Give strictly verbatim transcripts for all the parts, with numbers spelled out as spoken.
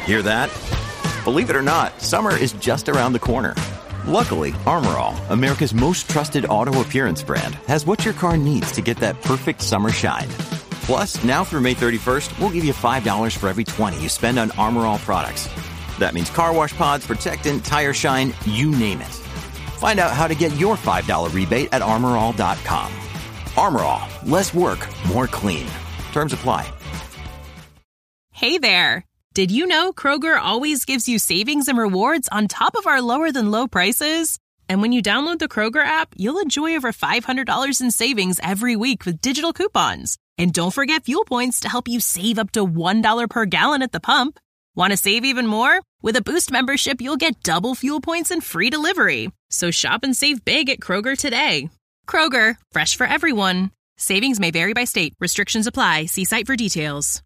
Hear that? Believe it or not, summer is just around the corner. Luckily, Armor All, America's most trusted auto appearance brand, has what your car needs to get that perfect summer shine. Plus, now through May thirty-first, we'll give you five dollars for every twenty you spend on Armor All products. That means car wash pods, protectant, tire shine, you name it. Find out how to get your five dollars rebate at armor all dot com. Armor All, less work, more clean. Terms apply. Hey there! Did you know Kroger always gives you savings and rewards on top of our lower-than-low prices? And when you download the Kroger app, you'll enjoy over five hundred dollars in savings every week with digital coupons. And don't forget fuel points to help you save up to one dollar per gallon at the pump. Want to save even more? With a Boost membership, you'll get double fuel points and free delivery. So shop and save big at Kroger today. Kroger, fresh for everyone. Savings may vary by state. Restrictions apply. See site for details.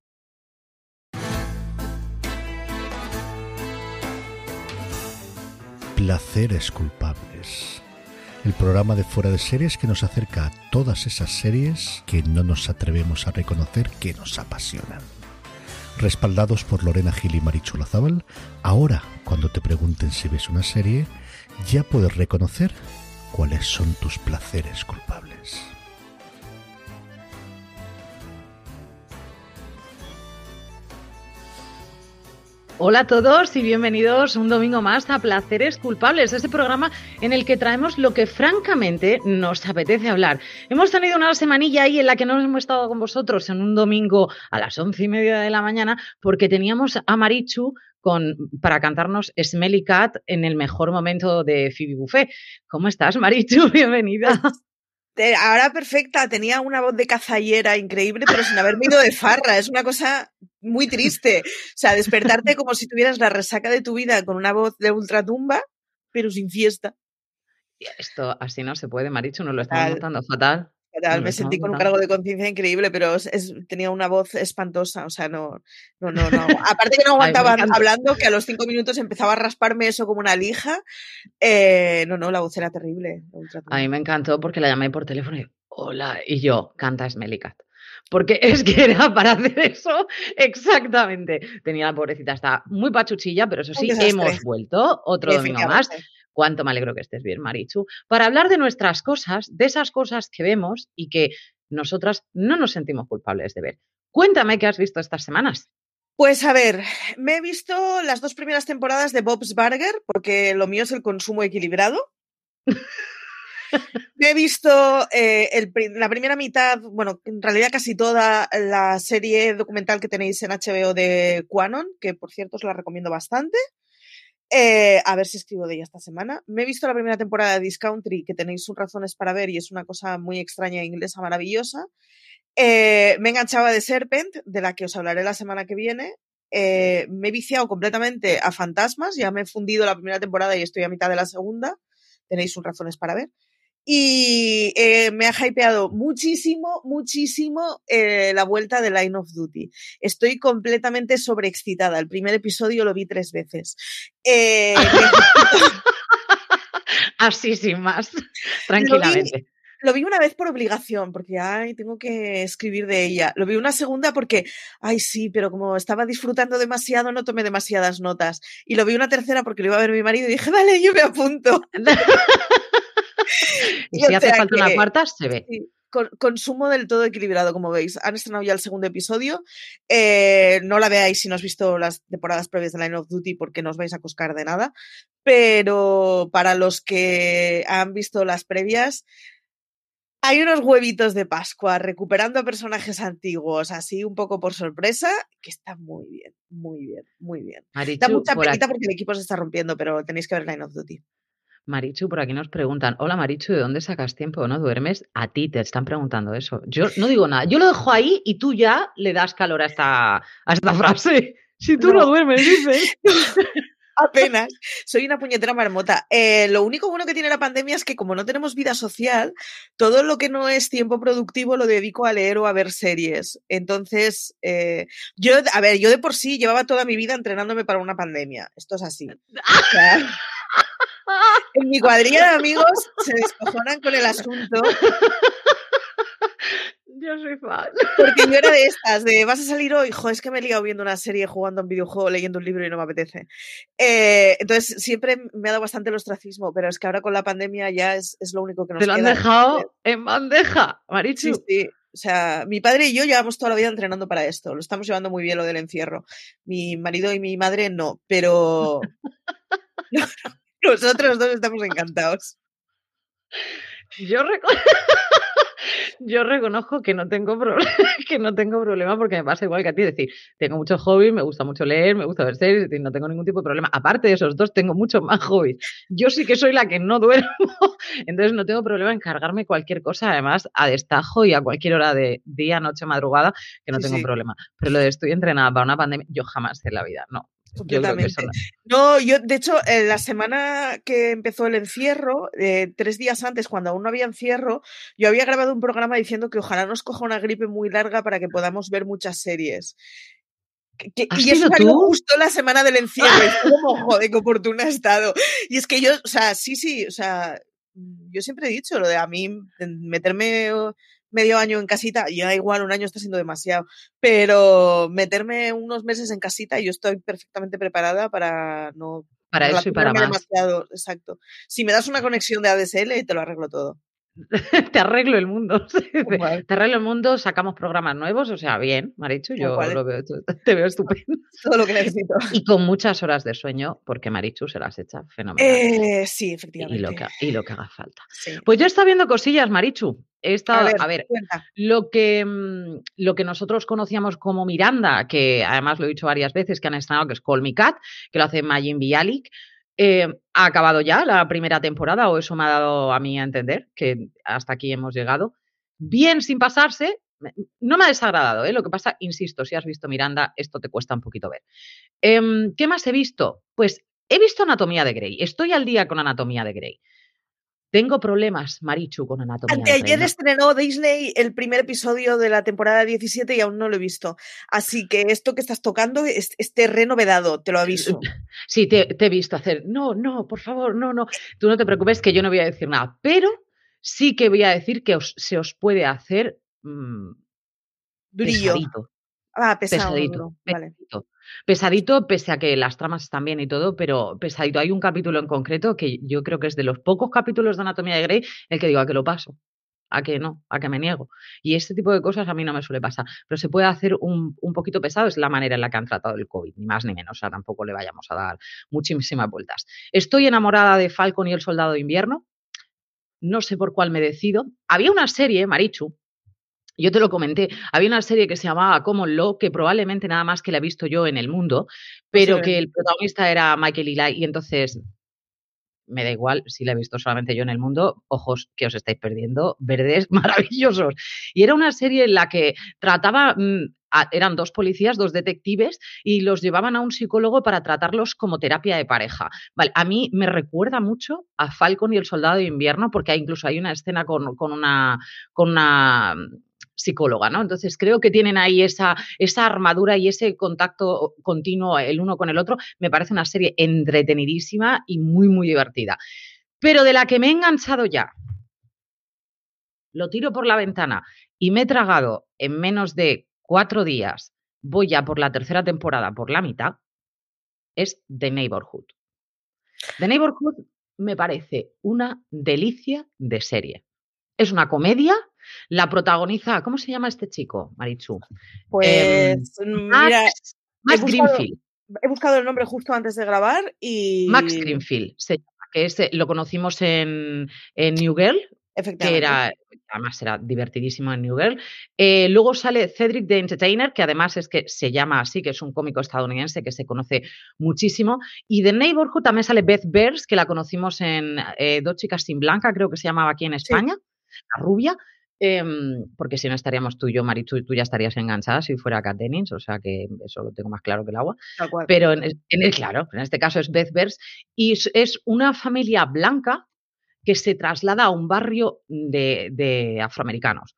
Placeres culpables. El programa de Fuera de Series que nos acerca a todas esas series que no nos atrevemos a reconocer que nos apasionan. Respaldados por Lorena Gil y Marichu Olazábal, ahora cuando te pregunten si ves una serie, ya puedes reconocer cuáles son tus placeres culpables. Hola a todos y bienvenidos un domingo más a Placeres Culpables, ese programa en el que traemos lo que francamente nos apetece hablar. Hemos tenido una semanilla ahí en la que no hemos estado con vosotros en un domingo a las once y media de la mañana porque teníamos a Marichu con, para cantarnos Smelly Cat en el mejor momento de Phoebe Buffet. ¿Cómo estás, Marichu? Bienvenida. Ahora perfecta, tenía una voz de cazallera increíble, pero sin haberme ido de farra. Es una cosa muy triste. O sea, despertarte como si tuvieras la resaca de tu vida con una voz de ultratumba, pero sin fiesta. Esto así no se puede, Marichu, nos lo estamos notando fatal. Fatal, me sentí con un cargo de conciencia increíble, pero es, es, tenía una voz espantosa, o sea, no, no, no, no. Aparte que no aguantaba Ay, hablando, que a los cinco minutos empezaba a rasparme eso como una lija. Eh, no, no, la voz era terrible. A mí me encantó porque la llamé por teléfono y hola, y yo, canta Smelly Cat. Porque es que era para hacer eso exactamente. Tenía la pobrecita, está muy pachuchilla, pero eso sí, hemos vuelto otro domingo más. Cuánto me alegro que estés bien, Marichu, para hablar de nuestras cosas, de esas cosas que vemos y que nosotras no nos sentimos culpables de ver. Cuéntame qué has visto estas semanas. Pues a ver, me he visto las dos primeras temporadas de Bob's Burger, porque lo mío es el consumo equilibrado. Me he visto eh, el, la primera mitad, bueno, en realidad casi toda la serie documental que tenéis en H B O de QAnon, que por cierto os la recomiendo bastante. Eh, a ver si escribo de ella esta semana. Me he visto la primera temporada de This Country, que tenéis sus razones para ver y es una cosa muy extraña e inglesa maravillosa. Eh, me enganchaba de Serpent, de la que os hablaré la semana que viene. Eh, me he viciado completamente a Fantasmas, ya me he fundido la primera temporada y estoy a mitad de la segunda. Tenéis sus razones para ver. Y eh, me ha hypeado muchísimo, muchísimo eh, la vuelta de Line of Duty. Estoy completamente sobreexcitada. El primer episodio lo vi tres veces. Eh, Así sin más, tranquilamente. Lo vi, lo vi una vez por obligación, porque ay, tengo que escribir de ella. Lo vi una segunda porque, ay sí, pero como estaba disfrutando demasiado no tomé demasiadas notas. Y lo vi una tercera porque lo iba a ver mi marido y dije, vale, yo me apunto. Y si hace falta una cuarta, se ve. Sí, con, consumo del todo equilibrado, como veis. Han estrenado ya el segundo episodio. Eh, no la veáis si no has visto las temporadas previas de Line of Duty porque no os vais a coscar de nada. Pero para los que han visto las previas, hay unos huevitos de Pascua recuperando a personajes antiguos, así un poco por sorpresa, que está muy bien, muy bien, muy bien. Marichu, da mucha por penita aquí... porque el equipo se está rompiendo, pero tenéis que ver Line of Duty. Marichu, por aquí nos preguntan, hola Marichu, ¿de dónde sacas tiempo? ¿No duermes? A ti te están preguntando eso. Yo no digo nada, yo lo dejo ahí y tú ya le das calor a esta, a esta frase. Si tú no, no duermes, dices. Apenas. Soy una puñetera marmota. Eh, lo único bueno que tiene la pandemia es que como no tenemos vida social, todo lo que no es tiempo productivo lo dedico a leer o a ver series. Entonces, eh, yo, a ver, yo de por sí llevaba toda mi vida entrenándome para una pandemia. Esto es así. O sea, en mi cuadrilla de amigos se descojonan con el asunto. Yo soy fan. Porque yo era de estas, de vas a salir hoy, jo, es que me he liado viendo una serie, jugando a un videojuego, leyendo un libro y no me apetece. Eh, entonces siempre me ha dado bastante el ostracismo, pero es que ahora con la pandemia ya es, es lo único que nos Te lo queda. han dejado en bandeja, Marichu. Sí, sí. O sea, mi padre y yo llevamos toda la vida entrenando para esto. Lo estamos llevando muy bien lo del encierro. Mi marido y mi madre no, pero nosotros dos estamos encantados. Yo reconozco... Yo reconozco que no tengo problema, que no tengo problema porque me pasa igual que a ti. Es decir, tengo muchos hobbies, me gusta mucho leer, me gusta ver series, es decir, no tengo ningún tipo de problema. Aparte de esos dos, tengo muchos más hobbies. Yo sí que soy la que no duermo, entonces no tengo problema en cargarme cualquier cosa, además, a destajo y a cualquier hora de día, noche, madrugada, que no Sí, tengo sí. problema. Pero lo de estoy entrenada para una pandemia, yo jamás en la vida, no. Yo creo que eso no. No, yo, de hecho, en la semana que empezó el encierro, eh, tres días antes, cuando aún no había encierro, yo había grabado un programa diciendo que ojalá nos coja una gripe muy larga para que podamos ver muchas series. Que, que, ¿Has y eso sido salió tú? justo la semana del encierro. Y fue como, joder, qué oportuna he estado. Y es que yo, o sea, sí, sí, o sea, yo siempre he dicho lo de a mí meterme medio año en casita, y da igual, un año está siendo demasiado, pero meterme unos meses en casita y yo estoy perfectamente preparada para no para eso y para más. Demasiado, exacto. Si me das una conexión de A D S L, te lo arreglo todo. Te arreglo el mundo. Bueno. Te arreglo el mundo, sacamos programas nuevos, o sea, bien, Marichu, yo lo veo, te veo estupendo. Todo lo que necesito. Y con muchas horas de sueño, porque Marichu se las echa fenomenal. Eh, sí, efectivamente. Y lo que, y lo que haga falta. Sí. Pues yo he estado viendo cosillas, Marichu. He estado, a ver, a ver lo, que, lo que nosotros conocíamos como Miranda, que además lo he dicho varias veces, que han estrenado, que es Call Me Cat, que lo hace Mayim Bialik. Eh, ha acabado ya la primera temporada, o eso me ha dado a mí a entender, que hasta aquí hemos llegado. Bien sin pasarse, no me ha desagradado, ¿eh? Lo que pasa, insisto, si has visto Miranda, esto te cuesta un poquito ver. Eh, ¿Qué más he visto? Pues he visto Anatomía de Grey, estoy al día con Anatomía de Grey. Tengo problemas, Marichu, con Anatomía Anteayer de Grey. ¿No? estrenó Disney el primer episodio de la temporada diecisiete y aún no lo he visto. Así que esto que estás tocando es, es terreno vedado, te lo aviso. Sí, te, te he visto hacer, no, no, por favor, no, no. Tú no te preocupes que yo no voy a decir nada, pero sí que voy a decir que os, se os puede hacer mmm, Durillo. pesadito. Ah, pesado, pesadito, duro. pesadito. Vale. Pesadito, pese a que las tramas están bien y todo, pero pesadito. Hay un capítulo en concreto que yo creo que es de los pocos capítulos de Anatomía de Grey el que digo a que lo paso, a que no, a que me niego. Y este tipo de cosas a mí no me suele pasar. Pero se puede hacer un, un poquito pesado, es la manera en la que han tratado el COVID, ni más ni menos. O sea, tampoco le vayamos a dar muchísimas vueltas. Estoy enamorada de Falcon y el Soldado de Invierno. No sé por cuál me decido. Había una serie, Marichu, yo te lo comenté, había una serie que se llamaba Common Law, que probablemente nada más que la he visto yo en el mundo, pero que el protagonista era Michael Ealy, y entonces me da igual si la he visto solamente yo en el mundo, ojos que os estáis perdiendo, verdes maravillosos. Y era una serie en la que trataba, mmm, a, eran dos policías, dos detectives, y los llevaban a un psicólogo para tratarlos como terapia de pareja. Vale, a mí me recuerda mucho a Falcon y el Soldado de Invierno, porque hay, incluso hay una escena con, con una... Con una psicóloga, ¿no? Entonces creo que tienen ahí esa, esa armadura y ese contacto continuo el uno con el otro. Me parece una serie entretenidísima y muy, muy divertida. Pero de la que me he enganchado ya, lo tiro por la ventana y me he tragado en menos de cuatro días, voy ya por la tercera temporada, por la mitad, es The Neighborhood. The Neighborhood me parece una delicia de serie. Es una comedia. La protagoniza, ¿cómo se llama este chico, Marichu? Pues, eh, mira, Max, Max he buscado, Greenfield. He buscado el nombre justo antes de grabar y... Max Greenfield, se llama, que es, lo conocimos en, en New Girl, que era, además era divertidísimo en New Girl. Eh, luego sale Cedric the Entertainer, que además es que se llama así, que es un cómico estadounidense que se conoce muchísimo. Y de Neighborhood también sale Beth Bears, que la conocimos en eh, Dos chicas sin blanca, creo que se llamaba aquí en España, sí. La rubia. Eh, porque si no estaríamos tú y yo, Marichu, y tú ya estarías enganchada si fuera Kat Dennings, o sea que eso lo tengo más claro que el agua. Pero en, en, claro, en este caso es Beth Bears, y es, es una familia blanca que se traslada a un barrio de, de afroamericanos.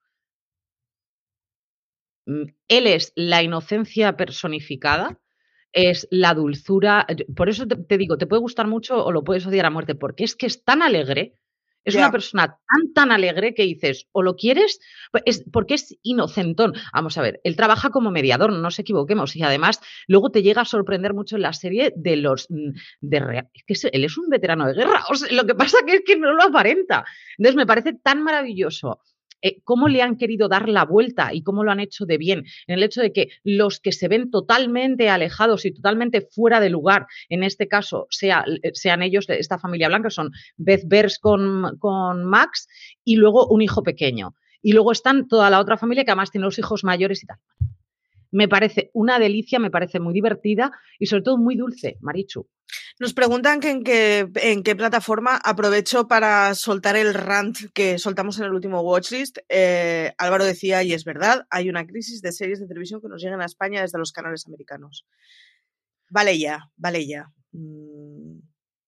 Él es la inocencia personificada, es la dulzura. Por eso te, te digo, te puede gustar mucho o lo puedes odiar a muerte, porque es que es tan alegre Es Ya. una persona tan, tan alegre que dices, o lo quieres, pues es, porque es inocentón. Vamos a ver, él trabaja como mediador, no nos equivoquemos, y además luego te llega a sorprender mucho en la serie de los... de rea- es que es- él es un veterano de guerra, o sea, lo que pasa que es que no lo aparenta. Entonces me parece tan maravilloso eh, cómo le han querido dar la vuelta y cómo lo han hecho de bien, en el hecho de que los que se ven totalmente alejados y totalmente fuera de lugar, en este caso sea, sean ellos, esta familia blanca, son Beth Behrs con, con Max y luego un hijo pequeño. Y luego están toda la otra familia que además tiene los hijos mayores y tal. Me parece una delicia, me parece muy divertida y sobre todo muy dulce, Marichu. Nos preguntan que en, qué, en qué plataforma. Aprovecho para soltar el rant que soltamos en el último Watchlist. Eh, Álvaro decía, y es verdad, hay una crisis de series de televisión que nos llegan a España desde los canales americanos. Vale ya, vale ya. Mm.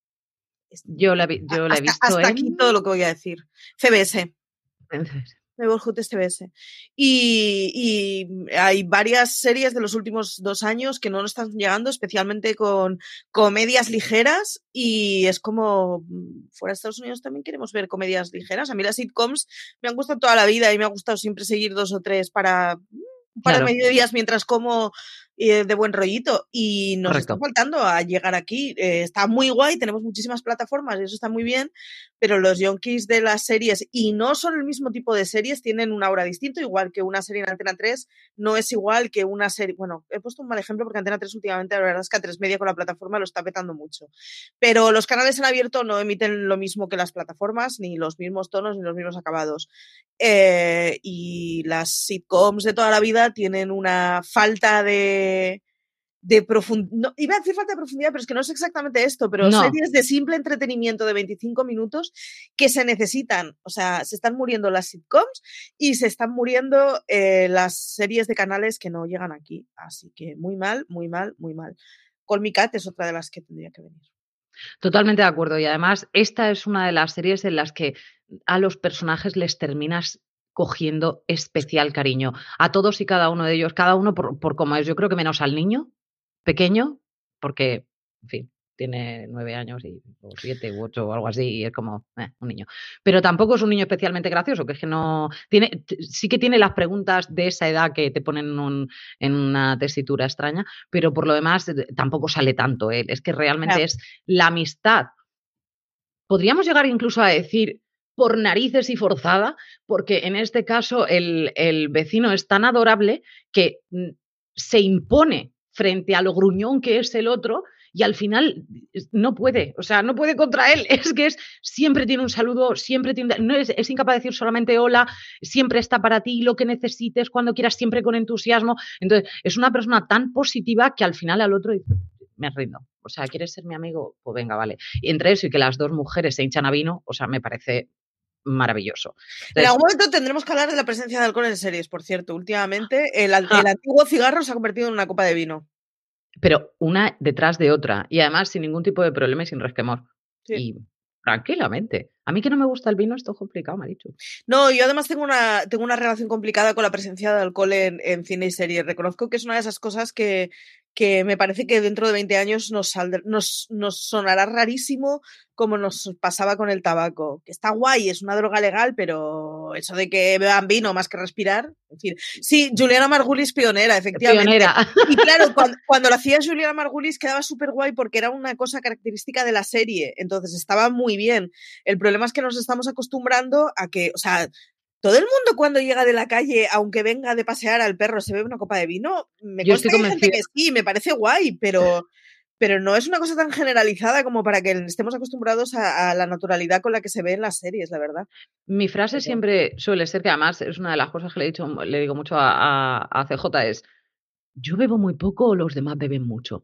Yo la, yo la he hasta, visto hasta en... aquí todo lo que voy a decir. C B S. Neighborhood C B S. Y, y hay varias series de los últimos dos años que no nos están llegando, especialmente con comedias ligeras, y es como, fuera de Estados Unidos también queremos ver comedias ligeras. A mí las sitcoms me han gustado toda la vida y me ha gustado siempre seguir dos o tres para, para Claro. mediodías mientras como eh, de buen rollito, y nos Correcto. está faltando a llegar aquí. Eh, está muy guay, tenemos muchísimas plataformas y eso está muy bien, pero los yonkis de las series, y no son el mismo tipo de series, tienen una hora distinto, igual que una serie en Antena tres no es igual que una serie, bueno, he puesto un mal ejemplo porque Antena tres últimamente la verdad es que A tres Media con la plataforma lo está petando mucho, pero los canales en abierto no emiten lo mismo que las plataformas, ni los mismos tonos ni los mismos acabados. Eh, y las sitcoms de toda la vida tienen una falta de de profundidad, no, iba a decir falta de profundidad, pero es que no es exactamente esto, pero no. series de simple entretenimiento de veinticinco minutos que se necesitan, o sea, se están muriendo las sitcoms y se están muriendo eh, las series de canales que no llegan aquí, así que muy mal, muy mal, muy mal. Call Me Cat es otra de las que tendría que venir. Totalmente de acuerdo, y además esta es una de las series en las que a los personajes les terminas cogiendo especial cariño, a todos y cada uno de ellos, cada uno por, por cómo es, yo creo que menos al niño pequeño, porque, en fin, tiene nueve años y, o siete u ocho o algo así, y es como eh, un niño. Pero tampoco es un niño especialmente gracioso, que es que no... tiene sí que tiene las preguntas de esa edad que te ponen en, un, en una tesitura extraña, pero por lo demás tampoco sale tanto él. Es que realmente Claro. es la amistad. Podríamos llegar incluso a decir por narices y forzada, porque en este caso el, el vecino es tan adorable que se impone frente a lo gruñón que es el otro y al final no puede, o sea, no puede contra él, es que es, siempre tiene un saludo, siempre tiene, no es, es incapaz de decir solamente hola, siempre está para ti, lo que necesites, cuando quieras, siempre con entusiasmo. Entonces, es una persona tan positiva que al final al otro dice, me rindo, o sea, ¿quieres ser mi amigo? Pues venga, vale. Y entre eso y que las dos mujeres se hinchan a vino, o sea, me parece maravilloso. Entonces, Entonces, en algún momento tendremos que hablar de la presencia de alcohol en series, por cierto. Últimamente el, el antiguo cigarro se ha convertido en una copa de vino. Pero una detrás de otra, y además sin ningún tipo de problema y sin resquemor. Sí. Y tranquilamente. A mí que no me gusta el vino, esto es complicado, Marichu. No, yo además tengo una, tengo una relación complicada con la presencia de alcohol en, en cine y series. Reconozco que es una de esas cosas que, que me parece que dentro de veinte años nos, saldrá, nos, nos sonará rarísimo, como nos pasaba con el tabaco. Que está guay, es una droga legal, pero eso de que beban vino más que respirar, en fin. Sí, Juliana Margulis pionera, efectivamente. Pionera. Y claro, cuando, cuando lo hacía Juliana Margulis quedaba súper guay porque era una cosa característica de la serie, entonces estaba muy bien. El problema es que nos estamos acostumbrando a que, o sea, todo el mundo cuando llega de la calle, aunque venga de pasear al perro, se bebe una copa de vino. Me Yo consta estoy que hay convencida. gente que sí, me parece guay, pero... pero no es una cosa tan generalizada como para que estemos acostumbrados a, a la naturalidad con la que se ve en las series, la verdad. Mi frase pero... siempre suele ser, que además es una de las cosas que le he dicho, le digo mucho a, a, a C J, es, yo bebo muy poco, los demás beben mucho.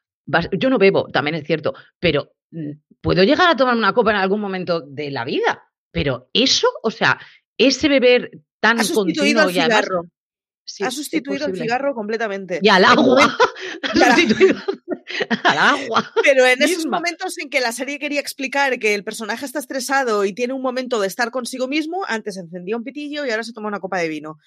Yo no bebo, también es cierto, pero puedo llegar a tomar una copa en algún momento de la vida, pero eso, o sea, ese beber tan ha sustituido continuo al y además... cigarro. Sí, ha sustituido al cigarro completamente. Y al agua. Y ha sustituido al agua. Pero en misma. Esos momentos en que la serie quería explicar que el personaje está estresado y tiene un momento de estar consigo mismo, antes encendía un pitillo y ahora se toma una copa de vino.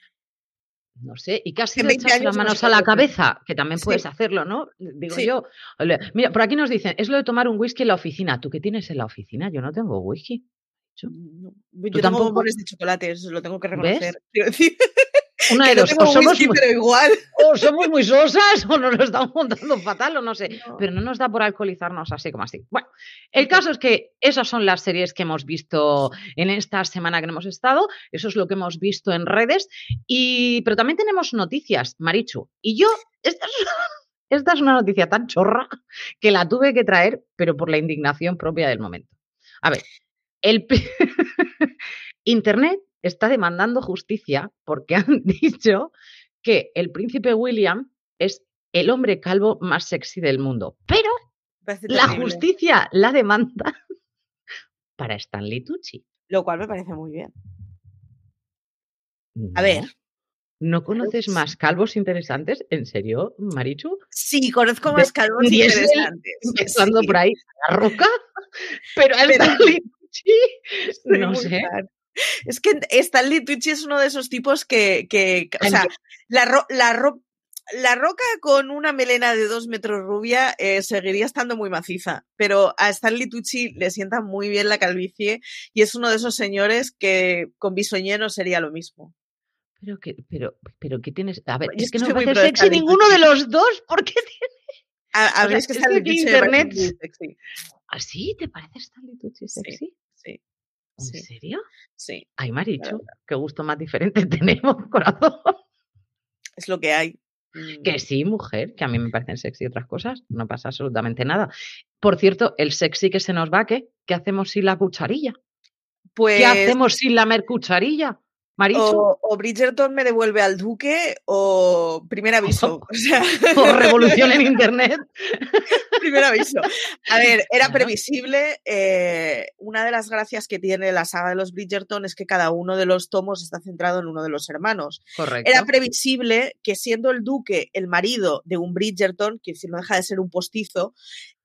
No sé, y casi echarse las manos no a la cabeza, que también sí. puedes hacerlo, ¿no? Digo sí. yo. Mira, por aquí nos dicen, es lo de tomar un whisky en la oficina. ¿Tú qué tienes en la oficina? Yo no tengo whisky. Yo, no. Yo tengo bombones de chocolate, eso lo tengo que reconocer. ¿Ves? Quiero decir, una de que dos, no tengo o somos whisky, muy, pero igual. o somos muy sosas o nos lo estamos montando fatal o no sé, No. pero no nos da por alcoholizarnos así como así. Bueno, el caso es que esas son las series que hemos visto en esta semana que no hemos estado, eso es lo que hemos visto en redes, y pero también tenemos noticias, Marichu, y yo, esta es, esta es una noticia tan chorra que la tuve que traer, pero por la indignación propia del momento. A ver, el Internet está demandando justicia porque han dicho que el príncipe William es el hombre calvo más sexy del mundo. Pero la justicia la demanda para Stanley Tucci. Lo cual me parece muy bien. No, A ver. ¿No conoces claro. más calvos interesantes? ¿En serio, Marichu? Sí, conozco más calvos de, interesantes. Empezando sí. por ahí, La Roca, pero a Stanley Tucci, no sé. Claro. Es que Stanley Tucci es uno de esos tipos que, que o sea, la, ro, la, ro, la Roca con una melena de dos metros rubia eh, seguiría estando muy maciza, pero a Stanley Tucci le sienta muy bien la calvicie y es uno de esos señores que con bisoñeno sería lo mismo. Pero que, pero, pero ¿qué tienes? A ver, Yo es que no me parece sexy ninguno de los dos, ¿por qué tiene? A, a ver, sea, es que Stanley Tucci Internet muy sexy. ¿Así te parece Stanley Tucci sexy? Sí, sí. ¿En sí. serio? Sí. Ay, Marichu, qué gusto más diferente tenemos, corazón. Es lo que hay. Que sí, mujer, que a mí me parecen sexy otras cosas, no pasa absolutamente nada. Por cierto, el sexy que se nos va, ¿qué? ¿Qué hacemos sin la cucharilla? Pues... ¿Qué hacemos sin la mercucharilla? Marichu. O, o Bridgerton me devuelve al duque o primer aviso. O, o, sea... o revolución en internet. Primer aviso. A ver, era previsible. Eh, una de las gracias que tiene la saga de los Bridgerton es que cada uno de los tomos está centrado en uno de los hermanos. Correcto. Era previsible que siendo el duque el marido de un Bridgerton, que si no deja de ser un postizo,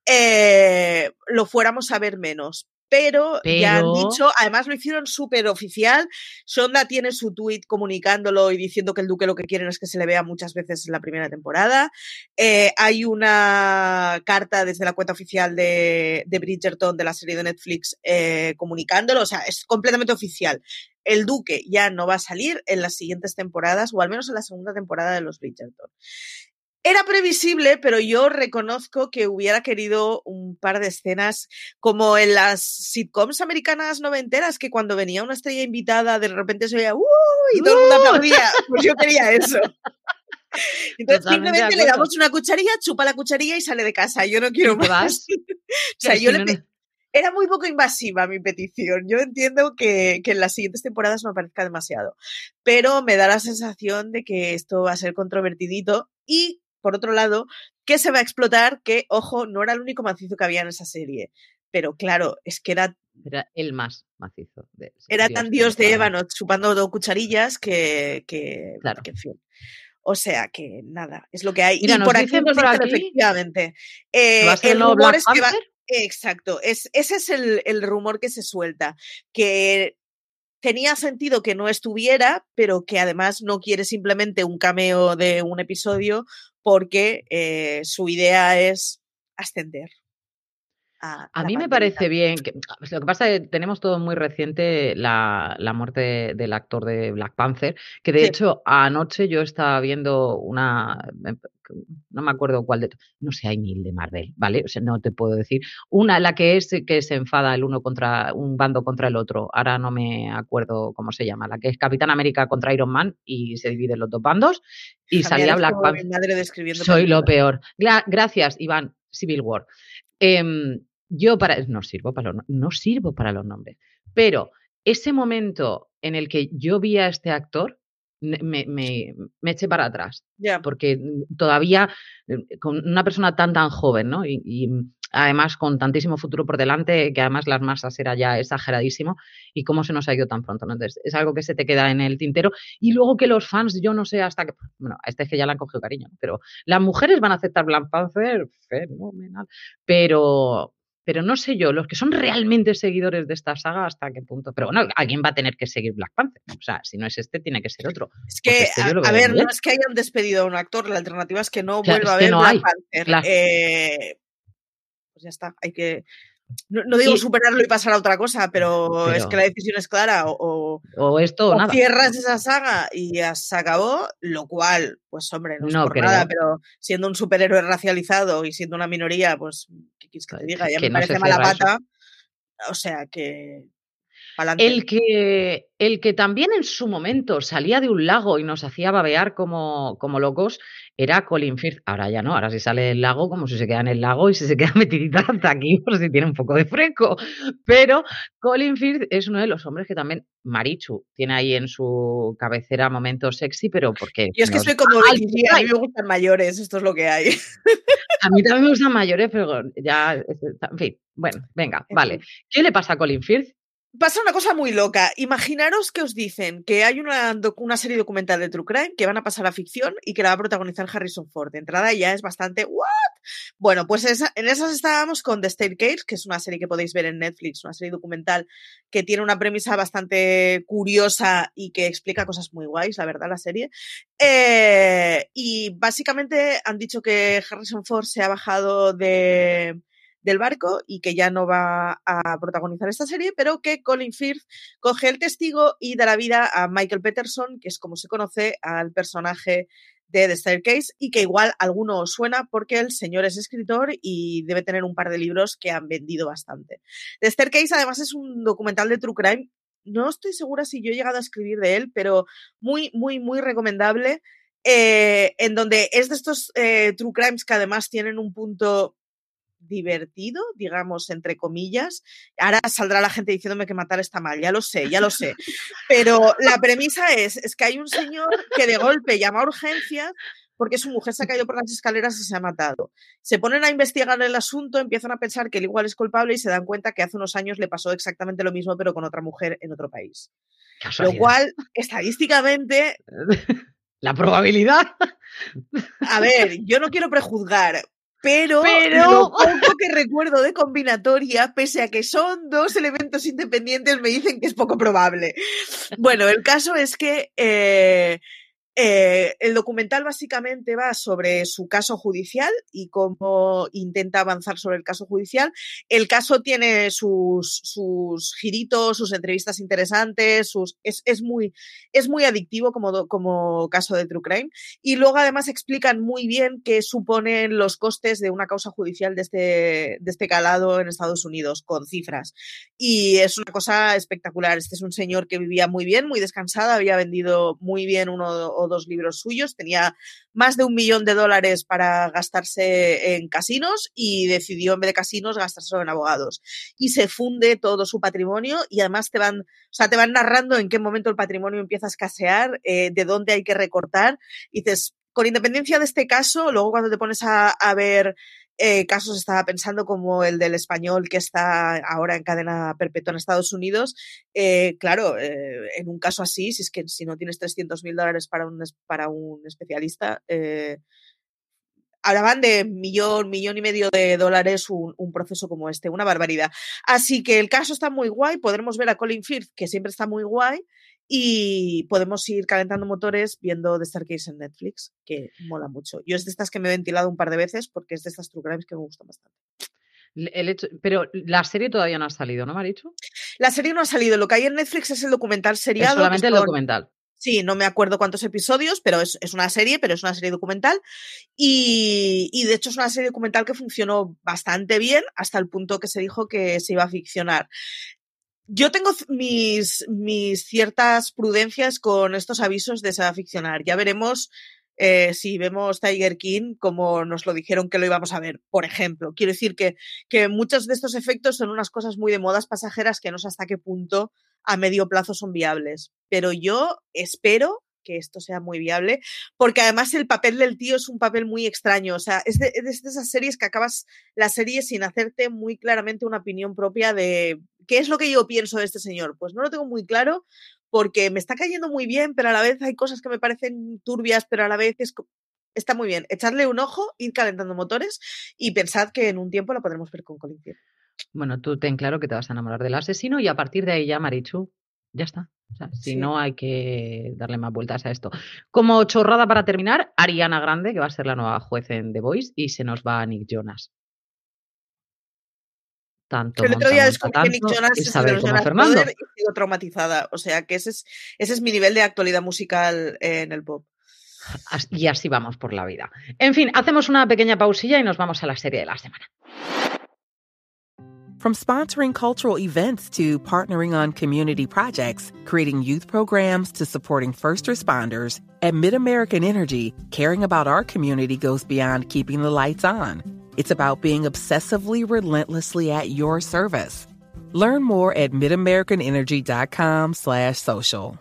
eh, lo fuéramos a ver menos. Pero, Pero ya han dicho, además lo hicieron súper oficial. Shonda tiene su tuit comunicándolo y diciendo que el duque lo que quieren es que se le vea muchas veces en la primera temporada. Eh, hay una carta desde la cuenta oficial de, de Bridgerton, de la serie de Netflix, eh, comunicándolo. O sea, es completamente oficial. El duque ya no va a salir en las siguientes temporadas, o al menos en la segunda temporada de los Bridgerton. Era previsible, pero yo reconozco que hubiera querido un par de escenas como en las sitcoms americanas noventeras, que cuando venía una estrella invitada de repente se oía ¡uh! Y todo el mundo aplaudía. Pues yo quería eso. Entonces Totalmente simplemente le damos una cucharilla, chupa la cucharilla y sale de casa. Yo no quiero más. o sea, yo le pe- Era muy poco invasiva mi petición. Yo entiendo que, que en las siguientes temporadas no aparezca demasiado, pero me da la sensación de que esto va a ser controvertidito y por otro lado, que se va a explotar que, ojo, no era el único macizo que había en esa serie. Pero claro, es que era... Era el más macizo. De, era Dios tan Dios de, de ébano chupando dos cucharillas que... que, claro. que en fin. O sea que nada, es lo que hay. Mira, y por aquí nos por dicen aquí, efectivamente. Eh, ¿va a ser el el rumor es Black que va... Panther? Exacto, es, ese es el, el rumor que se suelta. Que... tenía sentido que no estuviera, pero que además no quiere simplemente un cameo de un episodio porque eh, su idea es ascender. A, a mí me parece bien. Que, lo que pasa es que tenemos todo muy reciente la, la muerte del actor de Black Panther, que de sí. hecho anoche yo estaba viendo una... no me acuerdo cuál de... no sé, hay mil de Marvel, ¿vale? O sea, no te puedo decir. Una, la que es que se enfada el uno contra un bando contra el otro. Ahora no me acuerdo cómo se llama. La que es Capitán América contra Iron Man y se dividen los dos bandos. Y Javier, salía Black Panther. Soy lo peor. Gra- gracias, Iván. Civil War. Eh, yo para... No sirvo para, los, no sirvo para los nombres. Pero ese momento en el que yo vi a este actor, Me, me, me eché para atrás, yeah. porque todavía con una persona tan tan joven, ¿no? Y, y además con tantísimo futuro por delante, que además las masas era ya exageradísimo, y cómo se nos ha ido tan pronto, ¿no? Entonces es algo que se te queda en el tintero, y luego que los fans, yo no sé hasta que, bueno, a este es que ya le han cogido cariño, pero las mujeres van a aceptar Black Panther, fenomenal, pero... Pero no sé yo, los que son realmente seguidores de esta saga, hasta qué punto. Pero bueno, alguien va a tener que seguir Black Panther. O sea, si no es este, tiene que ser otro. Es que, este a, a ver, no es que hayan despedido a un actor, la alternativa es que no o sea, vuelva es a ver no Black hay. Panther. Claro. Eh, pues ya está, hay que... no, no digo Y- superarlo y pasar a otra cosa, pero, Pero- es que la decisión es clara, o, o, O esto o o nada. cierras esa saga y ya se acabó, lo cual, pues hombre, no es No por creo. nada, pero siendo un superhéroe racializado y siendo una minoría, pues, ¿qué quieres que te diga? Ya Que me no parece se mala cierra eso. pata, o sea que... Pa'lante. El que, el que también en su momento salía de un lago y nos hacía babear como, como locos era Colin Firth. Ahora ya no, ahora si sale del lago, como si se queda en el lago y si se queda metidita hasta aquí, por si tiene un poco de fresco. Pero Colin Firth es uno de los hombres que también, Marichu, tiene ahí en su cabecera momentos sexy, pero porque Yo es que nos soy como va al Becky G, a mí me gustan mayores, esto es lo que hay. A mí también me gustan mayores, pero ya, en fin, bueno, venga, En vale. fin. ¿Qué le pasa a Colin Firth? Pasa una cosa muy loca. Imaginaros que os dicen que hay una, doc- una serie documental de True Crime que van a pasar a ficción y que la va a protagonizar Harrison Ford. De entrada ya es bastante ¿what? Bueno, pues esa- en esas estábamos con The Staircase, que es una serie que podéis ver en Netflix, una serie documental que tiene una premisa bastante curiosa y que explica cosas muy guays, la verdad, la serie. Eh, y básicamente han dicho que Harrison Ford se ha bajado de del barco y que ya no va a protagonizar esta serie, pero que Colin Firth coge el testigo y da la vida a Michael Peterson, que es como se conoce al personaje de The Staircase, y que igual a alguno os suena porque el señor es escritor y debe tener un par de libros que han vendido bastante. The Staircase además es un documental de True Crime, no estoy segura si yo he llegado a escribir de él, pero muy, muy, muy recomendable, eh, en donde es de estos eh, True Crimes que además tienen un punto divertido, digamos, entre comillas. Ahora saldrá la gente diciéndome que matar está mal, ya lo sé, ya lo sé. Pero la premisa es, es que hay un señor que de golpe llama a urgencias porque su mujer se ha caído por las escaleras y se ha matado. Se ponen a investigar el asunto, empiezan a pensar que él igual es culpable y se dan cuenta que hace unos años le pasó exactamente lo mismo, pero con otra mujer en otro país. Lo cual, estadísticamente... La probabilidad. A ver, yo no quiero prejuzgar, Pero, Pero... lo poco que recuerdo de combinatoria, pese a que son dos elementos independientes, me dicen que es poco probable. Bueno, el caso es que eh, eh, el documental básicamente va sobre su caso judicial y cómo intenta avanzar sobre el caso judicial. El caso tiene sus, sus giritos, sus entrevistas interesantes, sus, es, es, muy, es muy adictivo como, como caso de True Crime. Y luego además explican muy bien qué suponen los costes de una causa judicial de este, de este calado en Estados Unidos, con cifras. Y es una cosa espectacular. Este es un señor que vivía muy bien, muy descansado, había vendido muy bien uno o dos libros suyos, tenía más de un millón de dólares para gastarse en casinos y decidió en vez de casinos gastárselo en abogados. Y se funde todo su patrimonio y además te van, o sea, te van narrando en qué momento el patrimonio empieza a escasear, eh, de dónde hay que recortar. Y dices, con independencia de este caso, luego cuando te pones a, a ver Eh, casos, estaba pensando como el del español que está ahora en cadena perpetua en Estados Unidos. Eh, claro, eh, en un caso así, si es que si no tienes trescientos mil dólares para un, para un especialista, eh, hablaban de millón, millón y medio de dólares un, un proceso como este, una barbaridad. Así que el caso está muy guay, podremos ver a Colin Firth, que siempre está muy guay, y podemos ir calentando motores viendo The Staircase en Netflix, que mola mucho. Yo es de estas que me he ventilado un par de veces porque es de estas True Crimes que me gustan bastante. El hecho, pero la serie todavía no ha salido, ¿no, Marichu? La serie no ha salido, lo que hay en Netflix es el documental seriado. Es solamente son, el documental. Sí, no me acuerdo cuántos episodios, pero es, es una serie, pero es una serie documental. Y, y de hecho es una serie documental que funcionó bastante bien hasta el punto que se dijo que se iba a ficcionar. Yo tengo mis, mis ciertas prudencias con estos avisos de se va a ficcionar. Ya veremos eh, si vemos Tiger King como nos lo dijeron que lo íbamos a ver, por ejemplo. Quiero decir que, que muchos de estos efectos son unas cosas muy de modas pasajeras que no sé hasta qué punto a medio plazo son viables. Pero yo espero que esto sea muy viable, porque además el papel del tío es un papel muy extraño, o sea, es de, es de esas series que acabas la serie sin hacerte muy claramente una opinión propia de qué es lo que yo pienso de este señor. Pues no lo tengo muy claro, porque me está cayendo muy bien, pero a la vez hay cosas que me parecen turbias, pero a la vez es, está muy bien. Echarle un ojo, ir calentando motores y pensad que en un tiempo la podremos ver con Colin Firth. Bueno, tú ten claro que te vas a enamorar del asesino y a partir de ahí ya, Marichu, ya está. O sea, si sí. no hay que darle más vueltas a esto. Como chorrada para terminar, Ariana Grande, que va a ser la nueva juez en The Voice, y se nos va a Nick Jonas. tanto el otro monta, día monta descubrí que Nick tanto, Jonas y es de sabe los como Jonas Fernando. Brothers y sigo traumatizada. O sea que ese es, ese es mi nivel de actualidad musical en el pop. Y así vamos por la vida. En fin, hacemos una pequeña pausilla y nos vamos a la serie de la semana. From sponsoring cultural events to partnering on community projects, creating youth programs to supporting first responders, at MidAmerican Energy, caring about our community goes beyond keeping the lights on. It's about being obsessively relentlessly at your service. Learn more at midamericanenergy.com slash social.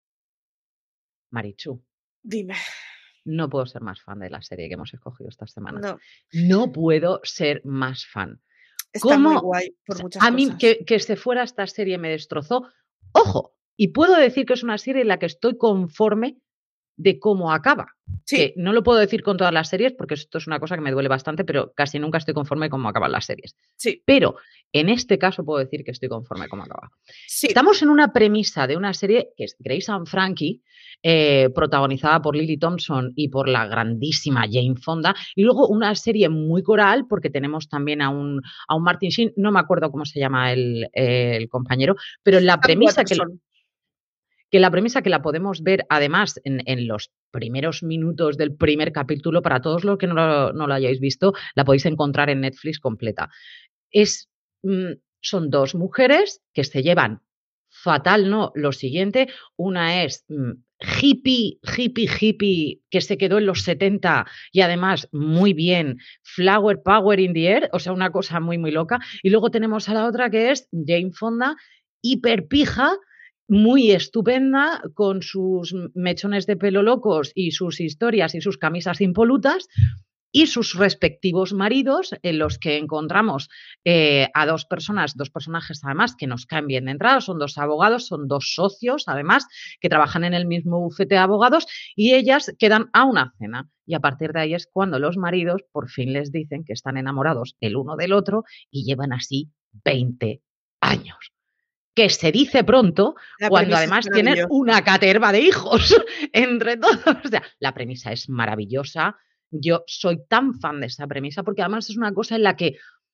Marichu. Dime. No puedo ser más fan de la serie que hemos escogido esta semana. No. No puedo ser más fan. Está ¿Cómo? muy guay por muchas a mí cosas. que, que se fuera esta serie me destrozó. Ojo, y puedo decir que es una serie en la que estoy conforme de cómo acaba. Sí. Que no lo puedo decir con todas las series porque esto es una cosa que me duele bastante, pero casi nunca estoy conforme con cómo acaban las series. Sí. Pero en este caso puedo decir que estoy conforme con cómo acaba. Sí. Estamos en una premisa de una serie que es Grace and Frankie, eh, protagonizada por Lily Thompson y por la grandísima Jane Fonda, y luego una serie muy coral porque tenemos también a un, a un Martin Sheen, no me acuerdo cómo se llama el, el compañero, pero la premisa que... que la premisa que la podemos ver además en, en los primeros minutos del primer capítulo, para todos los que no lo, no lo hayáis visto, la podéis encontrar en Netflix completa. Es, mm, son dos mujeres que se llevan fatal, ¿no? Lo siguiente, una es mm, hippie, hippie, hippie, que se quedó en los setenta y además muy bien, flower power in the air, o sea, una cosa muy, muy loca. Y luego tenemos a la otra que es Jane Fonda, hiperpija, muy estupenda, con sus mechones de pelo locos y sus historias y sus camisas impolutas, y sus respectivos maridos, en los que encontramos eh, a dos personas, dos personajes además que nos caen bien de entrada, son dos abogados, son dos socios además, que trabajan en el mismo bufete de abogados, y ellas quedan a una cena. Y a partir de ahí es cuando los maridos por fin les dicen que están enamorados el uno del otro y llevan así veinte años. Que se dice pronto, la cuando además tienen una caterva de hijos entre todos. O sea, la premisa es maravillosa. Yo soy tan fan de esa premisa porque además es una cosa en la que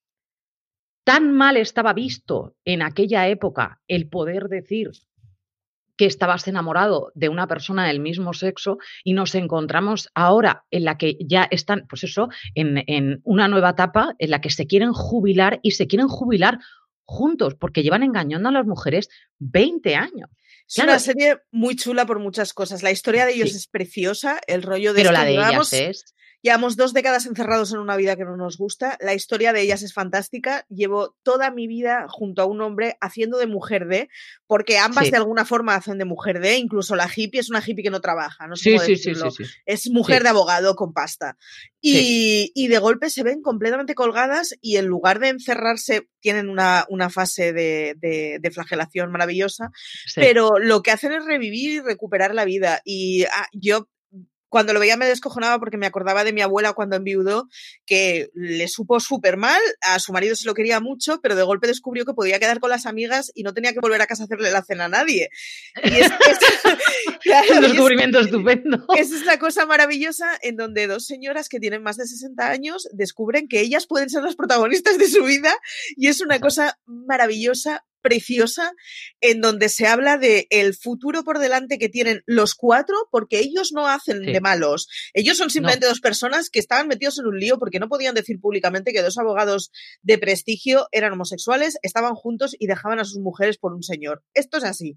tan mal estaba visto en aquella época el poder decir que estabas enamorado de una persona del mismo sexo, y nos encontramos ahora en la que ya están, pues eso, en, en una nueva etapa en la que se quieren jubilar y se quieren jubilar juntos, porque llevan engañando a las mujeres veinte años. Es claro, una serie muy chula por muchas cosas. La historia de ellos sí. es preciosa, el rollo de Pero esto la de llevamos, ellas es... Llevamos dos décadas encerrados en una vida que no nos gusta. La historia de ellas es fantástica. Llevo toda mi vida junto a un hombre haciendo de mujer de, porque ambas sí. de alguna forma hacen de mujer de, incluso la hippie es una hippie que no trabaja, no sé sí, cómo sí, decirlo. Sí, sí, sí. Es mujer sí. de abogado con pasta. Y, sí. y de golpe se ven completamente colgadas y en lugar de encerrarse tienen una, una fase de, de, de flagelación maravillosa, sí. pero lo que hacen es revivir y recuperar la vida. Y ah, yo... Cuando lo veía me descojonaba porque me acordaba de mi abuela cuando enviudó, que le supo súper mal, a su marido se lo quería mucho, pero de golpe descubrió que podía quedar con las amigas y no tenía que volver a casa a hacerle la cena a nadie. Y es, es, claro, un descubrimiento es, estupendo. Es esa cosa maravillosa en donde dos señoras que tienen más de sesenta años descubren que ellas pueden ser las protagonistas de su vida, y es una cosa maravillosa, preciosa, en donde se habla de el futuro por delante que tienen los cuatro, porque ellos no hacen sí. de malos. Ellos son simplemente no. dos personas que estaban metidos en un lío porque no podían decir públicamente que dos abogados de prestigio eran homosexuales, estaban juntos y dejaban a sus mujeres por un señor. Esto es así.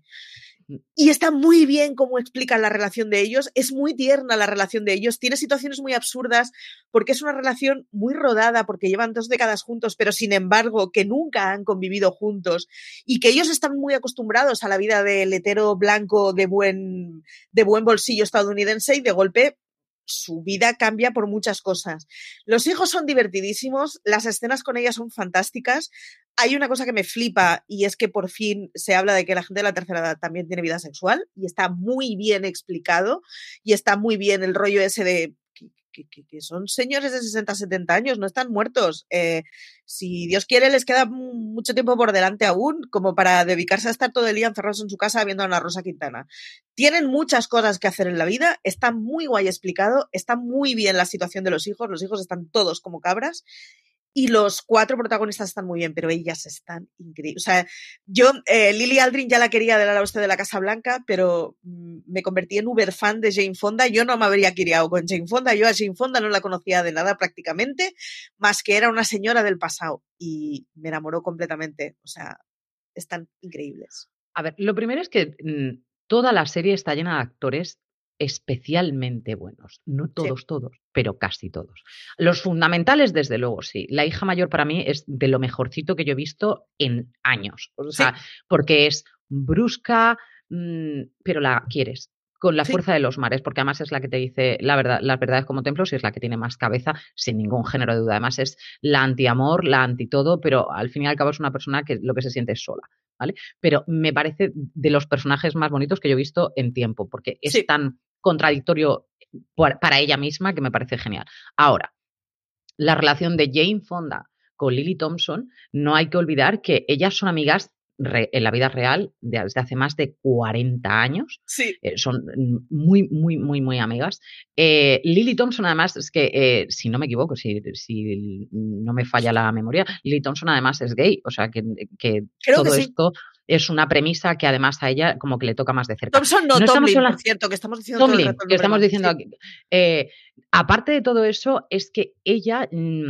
Y está muy bien cómo explican la relación de ellos, es muy tierna la relación de ellos, tiene situaciones muy absurdas porque es una relación muy rodada, porque llevan dos décadas juntos, pero sin embargo que nunca han convivido juntos y que ellos están muy acostumbrados a la vida del hetero blanco de buen, de buen bolsillo estadounidense, y de golpe su vida cambia por muchas cosas. Los hijos son divertidísimos, las escenas con ellas son fantásticas. Hay una cosa que me flipa y es que por fin se habla de que la gente de la tercera edad también tiene vida sexual y está muy bien explicado y está muy bien el rollo ese de que, que, que son señores de sesenta, setenta años, no están muertos. Eh, si Dios quiere les queda mucho tiempo por delante aún como para dedicarse a estar todo el día encerrados en su casa viendo a Ana Rosa Quintana. Tienen muchas cosas que hacer en la vida, está muy guay explicado, está muy bien la situación de los hijos, los hijos están todos como cabras. Y los cuatro protagonistas están muy bien, pero ellas están increíbles. O sea, yo, eh, Lily Aldrin ya la quería del ala oeste de la Casa Blanca, pero mm, me convertí en uber fan de Jane Fonda. Yo no me habría criado con Jane Fonda. Yo a Jane Fonda no la conocía de nada prácticamente, más que era una señora del pasado. Y me enamoró completamente. O sea, están increíbles. A ver, lo primero es que mmm, toda la serie está llena de actores especialmente buenos. No todos, sí. todos, pero casi todos. Los fundamentales, desde luego, sí. La hija mayor para mí es de lo mejorcito que yo he visto en años. O sea, sí. porque es brusca, mmm, pero la quieres. Con la sí. fuerza de los mares, porque además es la que te dice la verdad, las verdades como templos y es la que tiene más cabeza, sin ningún género de duda. Además es la anti-amor, la anti-todo, pero al fin y al cabo es una persona que lo que se siente es sola, ¿vale? Pero me parece de los personajes más bonitos que yo he visto en tiempo, porque es sí. tan contradictorio para ella misma que me parece genial. Ahora, la relación de Jane Fonda con Lily Thompson, no hay que olvidar que ellas son amigas Re, en la vida real desde hace más de cuarenta años. Sí. Eh, son muy, muy, muy, muy amigas. Eh, Lily Thompson, además, es que, eh, si no me equivoco, si, si no me falla la memoria, Lily Thompson además es gay. O sea, que, que todo que sí. esto es una premisa que además a ella como que le toca más de cerca. Thompson no, no Tomlin, la... por cierto, que estamos diciendo Tomlin, todo el rato que estamos diciendo sí. aquí. Eh, aparte de todo eso, es que ella... Mmm,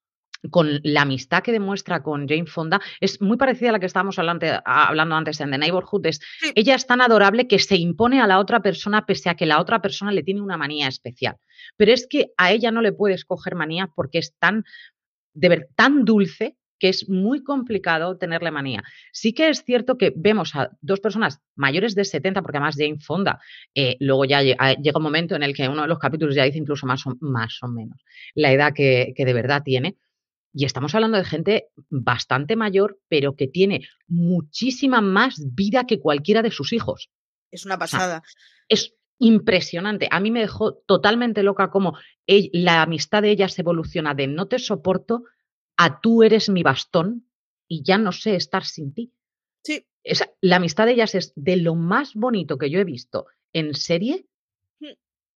con la amistad que demuestra con Jane Fonda, es muy parecida a la que estábamos hablando, hablando antes en The Neighborhood. Es, sí. Ella es tan adorable que se impone a la otra persona pese a que la otra persona le tiene una manía especial. Pero es que a ella no le puedes coger manía porque es tan, de ver, tan dulce que es muy complicado tenerle manía. Sí que es cierto que vemos a dos personas mayores de setenta, porque además Jane Fonda, eh, luego ya llega, llega un momento en el que uno de los capítulos ya dice incluso más o, más o menos la edad que, que de verdad tiene. Y estamos hablando de gente bastante mayor, pero que tiene muchísima más vida que cualquiera de sus hijos. Es una pasada. O sea, es impresionante. A mí me dejó totalmente loca cómo ella, la amistad de ellas evoluciona de no te soporto a tú eres mi bastón y ya no sé estar sin ti. Sí. O sea, la amistad de ellas es de lo más bonito que yo he visto en serie sí.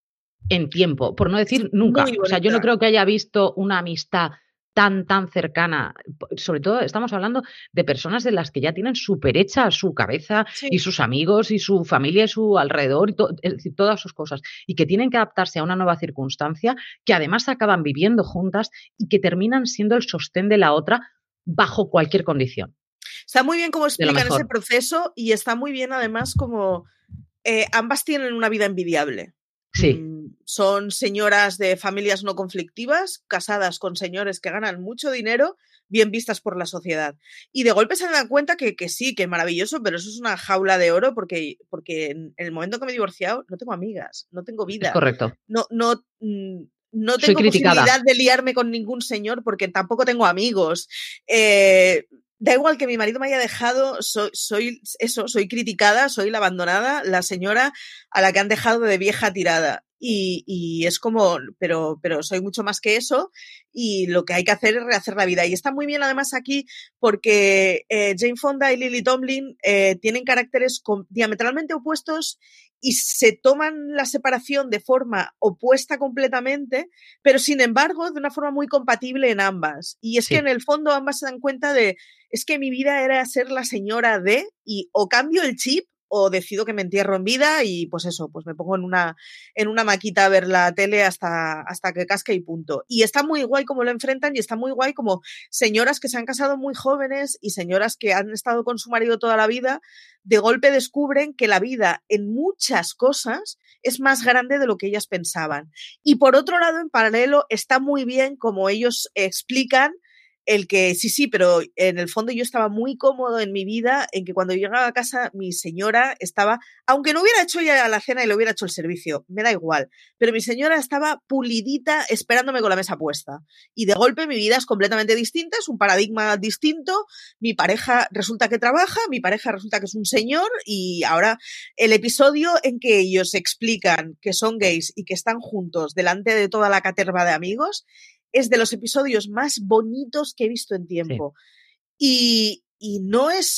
en tiempo, por no decir nunca. O sea, yo no creo que haya visto una amistad tan, tan cercana, sobre todo estamos hablando de personas de las que ya tienen súper hecha su cabeza sí. y sus amigos y su familia y su alrededor, y to, es decir, todas sus cosas, y que tienen que adaptarse a una nueva circunstancia, que además acaban viviendo juntas y que terminan siendo el sostén de la otra bajo cualquier condición. Está muy bien cómo explican ese proceso y está muy bien además como eh, ambas tienen una vida envidiable. Sí. Son señoras de familias no conflictivas, casadas con señores que ganan mucho dinero, bien vistas por la sociedad. Y de golpe se dan cuenta que, que sí, que maravilloso, pero eso es una jaula de oro porque, porque en el momento que me he divorciado no tengo amigas, no tengo vida. Es correcto. No, no, no tengo posibilidad de liarme con ningún señor porque tampoco tengo amigos. Eh, Da igual que mi marido me haya dejado, soy, soy eso, soy criticada, soy la abandonada, la señora a la que han dejado de vieja tirada. Y, y es como, pero, pero soy mucho más que eso y lo que hay que hacer es rehacer la vida. Y está muy bien además aquí porque eh, Jane Fonda y Lily Tomlin eh, tienen caracteres con, diametralmente opuestos y se toman la separación de forma opuesta completamente, pero sin embargo de una forma muy compatible en ambas. Y es sí. que en el fondo ambas se dan cuenta de, es que mi vida era ser la señora de, y o cambio el chip o decido que me entierro en vida y pues eso, pues me pongo en una, en una maquita a ver la tele hasta, hasta que casque y punto. Y está muy guay como lo enfrentan y está muy guay como señoras que se han casado muy jóvenes y señoras que han estado con su marido toda la vida, de golpe descubren que la vida en muchas cosas es más grande de lo que ellas pensaban. Y por otro lado, en paralelo, está muy bien como ellos explican el que sí, sí, pero en el fondo yo estaba muy cómodo en mi vida, en que cuando llegaba a casa mi señora estaba, aunque no hubiera hecho ya la cena y le hubiera hecho el servicio, me da igual, pero mi señora estaba pulidita esperándome con la mesa puesta. Y de golpe mi vida es completamente distinta, es un paradigma distinto, mi pareja resulta que trabaja, mi pareja resulta que es un señor y ahora el episodio en que ellos explican que son gays y que están juntos delante de toda la caterva de amigos es de los episodios más bonitos que he visto en tiempo. Sí. Y, y no es,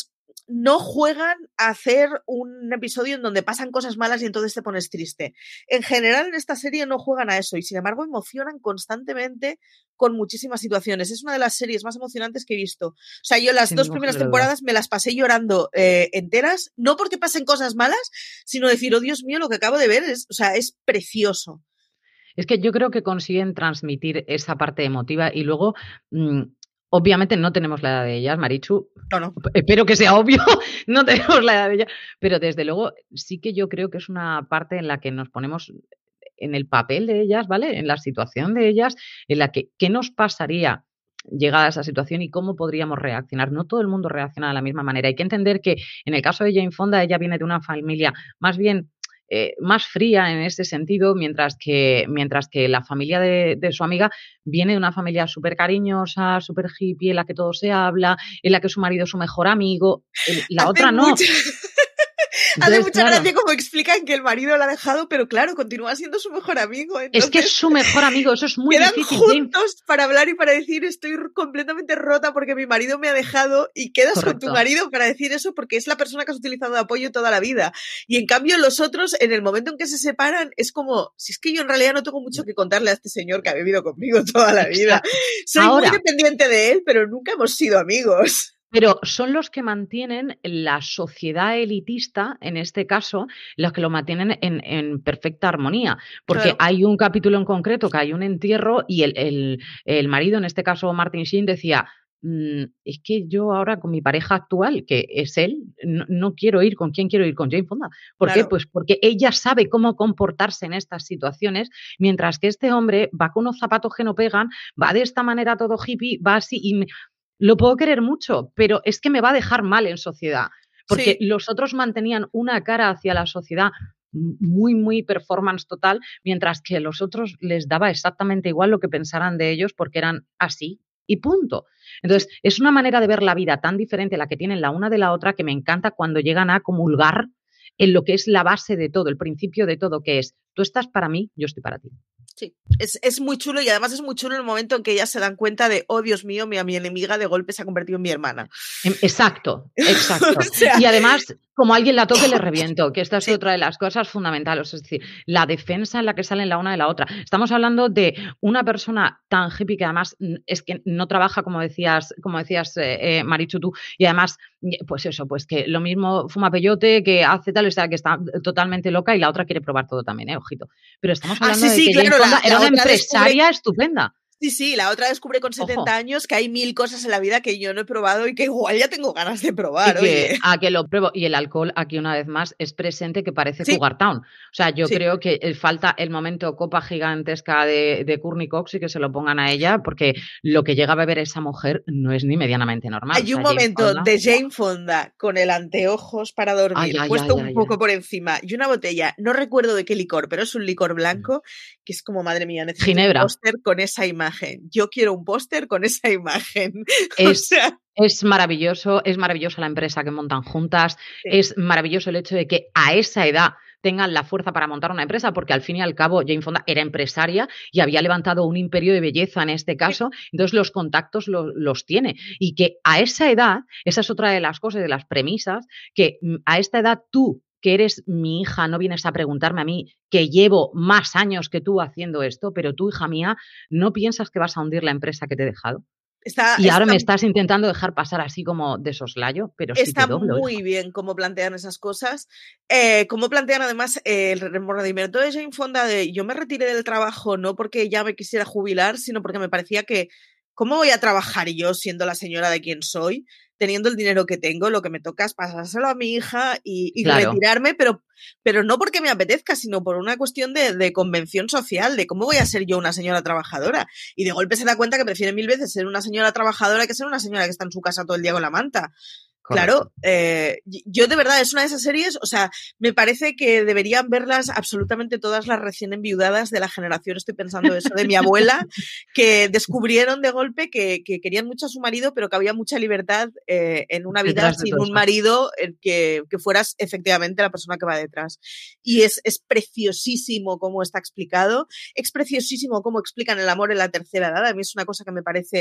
no juegan a hacer un episodio en donde pasan cosas malas y entonces te pones triste. En general en esta serie no juegan a eso y sin embargo emocionan constantemente con muchísimas situaciones. Es una de las series más emocionantes que he visto. O sea, yo las sin dos primeras temporadas me las pasé llorando eh, enteras, no porque pasen cosas malas, sino decir, oh Dios mío, lo que acabo de ver es, o sea, es precioso. Es que yo creo que consiguen transmitir esa parte emotiva y luego, mmm, obviamente no tenemos la edad de ellas, Marichu. No, no. Espero que sea obvio, no tenemos la edad de ellas, pero desde luego sí que yo creo que es una parte en la que nos ponemos en el papel de ellas, ¿vale? En la situación de ellas, en la que, ¿qué nos pasaría llegada a esa situación y cómo podríamos reaccionar? No todo el mundo reacciona de la misma manera. Hay que entender que en el caso de Jane Fonda, ella viene de una familia más bien Eh, más fría en ese sentido, mientras que, mientras que la familia de, de su amiga viene de una familia súper cariñosa, súper hippie, en la que todo se habla, en la que su marido es su mejor amigo, la Hace otra no. Mucha... Entonces, Hace mucha claro. gracia como explican que el marido la ha dejado, pero claro, continúa siendo su mejor amigo. Entonces, es que es su mejor amigo, eso es muy quedan difícil. Quedan juntos Jane. Para hablar y para decir estoy completamente rota porque mi marido me ha dejado y quedas Correcto. Con tu marido para decir eso porque es la persona que has utilizado de apoyo toda la vida. Y en cambio los otros, en el momento en que se separan, es como, si es que yo en realidad no tengo mucho que contarle a este señor que ha vivido conmigo toda la vida. Exacto. Soy Ahora, muy dependiente de él, pero nunca hemos sido amigos. Pero son los que mantienen la sociedad elitista, en este caso, los que lo mantienen en, en perfecta armonía. Porque claro. hay un capítulo en concreto que hay un entierro y el, el, el marido, en este caso Martin Sheen, decía, mmm, es que yo ahora con mi pareja actual, que es él, no, no quiero ir. ¿Con quién quiero ir? Con Jane Fonda. ¿Por claro. qué? Pues porque ella sabe cómo comportarse en estas situaciones, mientras que este hombre va con unos zapatos que no pegan, va de esta manera todo hippie, va así y... Me, lo puedo querer mucho, pero es que me va a dejar mal en sociedad, porque sí. los otros mantenían una cara hacia la sociedad muy, muy performance total, mientras que a los otros les daba exactamente igual lo que pensaran de ellos porque eran así y punto. Entonces, sí. es una manera de ver la vida tan diferente la que tienen la una de la otra que me encanta cuando llegan a comulgar en lo que es la base de todo, el principio de todo, que es, tú estás para mí, yo estoy para ti. Sí, es, es muy chulo y además es muy chulo en el momento en que ellas se dan cuenta de, oh Dios mío, mi, mi enemiga de golpe se ha convertido en mi hermana. Exacto, exacto. o sea, y además, como alguien la toque, le reviento, que esta es sí. otra de las cosas fundamentales, es decir, la defensa en la que salen la una de la otra. Estamos hablando de una persona tan hippie que además es que no trabaja, como decías, como decías eh, eh, Marichu, tú, y además, pues eso, pues que lo mismo fuma peyote, que hace tal, o sea, que está totalmente loca y la otra quiere probar todo también, eh, ojito. Pero estamos hablando ah, sí, de sí, que claro, la, era una empresaria descubre... estupenda. Sí, sí, la otra descubre con setenta Ojo. años que hay mil cosas en la vida que yo no he probado y que igual ya tengo ganas de probar. Y que, oye. A que lo pruebo. Y el alcohol, aquí una vez más, es presente que parece sí. Cougar Town. O sea, yo sí. creo que falta el momento copa gigantesca de, de Courtney Cox y que se lo pongan a ella, porque lo que llega a beber esa mujer no es ni medianamente normal. Hay un o sea, momento Jane de Jane Fonda con el anteojos para dormir, ay, ay, puesto ay, un ay, poco ay. por encima, y una botella, no recuerdo de qué licor, pero es un licor blanco, que es como, madre mía, necesito Ginebra. un póster con esa imagen. Yo quiero un póster con esa imagen. Es, o sea... es maravilloso, es maravillosa la empresa que montan juntas, sí. es maravilloso el hecho de que a esa edad tengan la fuerza para montar una empresa, porque al fin y al cabo Jane Fonda era empresaria y había levantado un imperio de belleza en este caso, sí. entonces los contactos los, los tiene. Y que a esa edad, esa es otra de las cosas, de las premisas, que a esta edad tú, que eres mi hija, no vienes a preguntarme a mí que llevo más años que tú haciendo esto, pero tú, hija mía, ¿no piensas que vas a hundir la empresa que te he dejado? Está, y ahora está, me estás intentando dejar pasar así como de soslayo, pero sí está te doblo, muy hijo. bien cómo plantean esas cosas, eh, cómo plantean además eh, el remordimiento de Jane Fonda de yo me retiré del trabajo no porque ya me quisiera jubilar, sino porque me parecía que ¿cómo voy a trabajar yo siendo la señora de quien soy? Teniendo el dinero que tengo, lo que me toca es pasárselo a mi hija y, y claro. retirarme, pero, pero no porque me apetezca, sino por una cuestión de, de convención social, de cómo voy a ser yo una señora trabajadora. Y de golpe se da cuenta que prefiere mil veces ser una señora trabajadora que ser una señora que está en su casa todo el día con la manta. Correcto. Claro, eh, yo de verdad es una de esas series, o sea, me parece que deberían verlas absolutamente todas las recién enviudadas de la generación, estoy pensando eso, de mi abuela, que descubrieron de golpe que, que querían mucho a su marido, pero que había mucha libertad eh, en una vida sin un marido eh, que, que fueras efectivamente la persona que va detrás. Y es, es preciosísimo cómo está explicado, es preciosísimo cómo explican el amor en la tercera edad, a mí es una cosa que me parece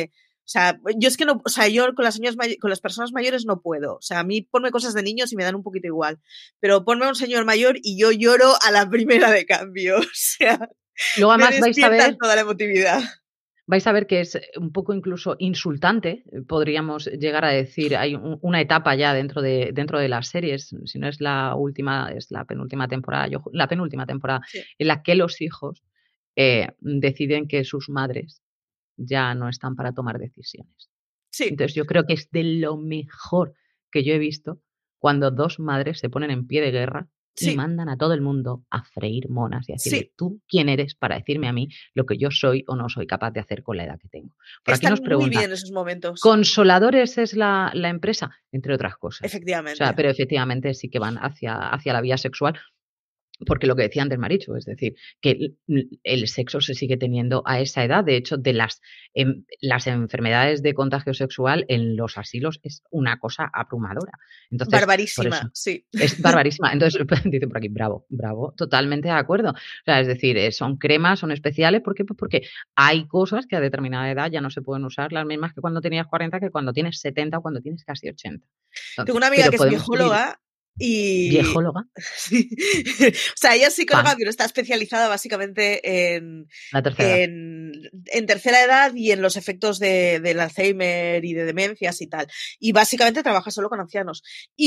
sea, yo es que no, o sea, yo con las señoras may- con las personas mayores no puedo. O sea, a mí ponme cosas de niños y me dan un poquito igual. Pero ponme a un señor mayor y yo lloro a la primera de cambio. O sea, Luego me además vais a despiertan ver, toda la emotividad. vais a ver que es un poco incluso insultante, podríamos llegar a decir. Hay un- una etapa ya dentro de, dentro de las series, si no es la última, es la penúltima temporada, yo, la penúltima temporada, Sí. en la que los hijos eh, deciden que sus madres ya no están para tomar decisiones. Sí. Entonces yo creo que es de lo mejor que yo he visto cuando dos madres se ponen en pie de guerra y Sí. mandan a todo el mundo a freír monas y a decirle, Sí. ¿tú quién eres para decirme a mí lo que yo soy o no soy capaz de hacer con la edad que tengo? Por aquí Están nos muy pregunta, bien esos momentos. ¿Consoladores es la, la empresa? Entre otras cosas. O Efectivamente. sea, pero efectivamente sí que van hacia, hacia la vía sexual. Porque lo que decía antes Marichu, es decir, que el, el sexo se sigue teniendo a esa edad. De hecho, de las, em, las enfermedades de contagio sexual en los asilos es una cosa abrumadora. Entonces, por Barbarísima, eso, sí. es barbarísima. Entonces, dicen por aquí, bravo, bravo, totalmente de acuerdo. O sea, es decir, eh, son cremas, son especiales. ¿Por qué? Pues porque hay cosas que a determinada edad ya no se pueden usar, las mismas que cuando tenías cuarenta, que cuando tienes setenta o cuando tienes casi ochenta. Entonces, Tengo una amiga pero que es podemos vivir- viejóloga y... Viejóloga, Sí. O sea, ella es psicóloga, Fan. pero está especializada básicamente en, la tercera edad. en, en tercera edad y en los efectos de, del Alzheimer y de demencias y tal. Y básicamente trabaja solo con ancianos.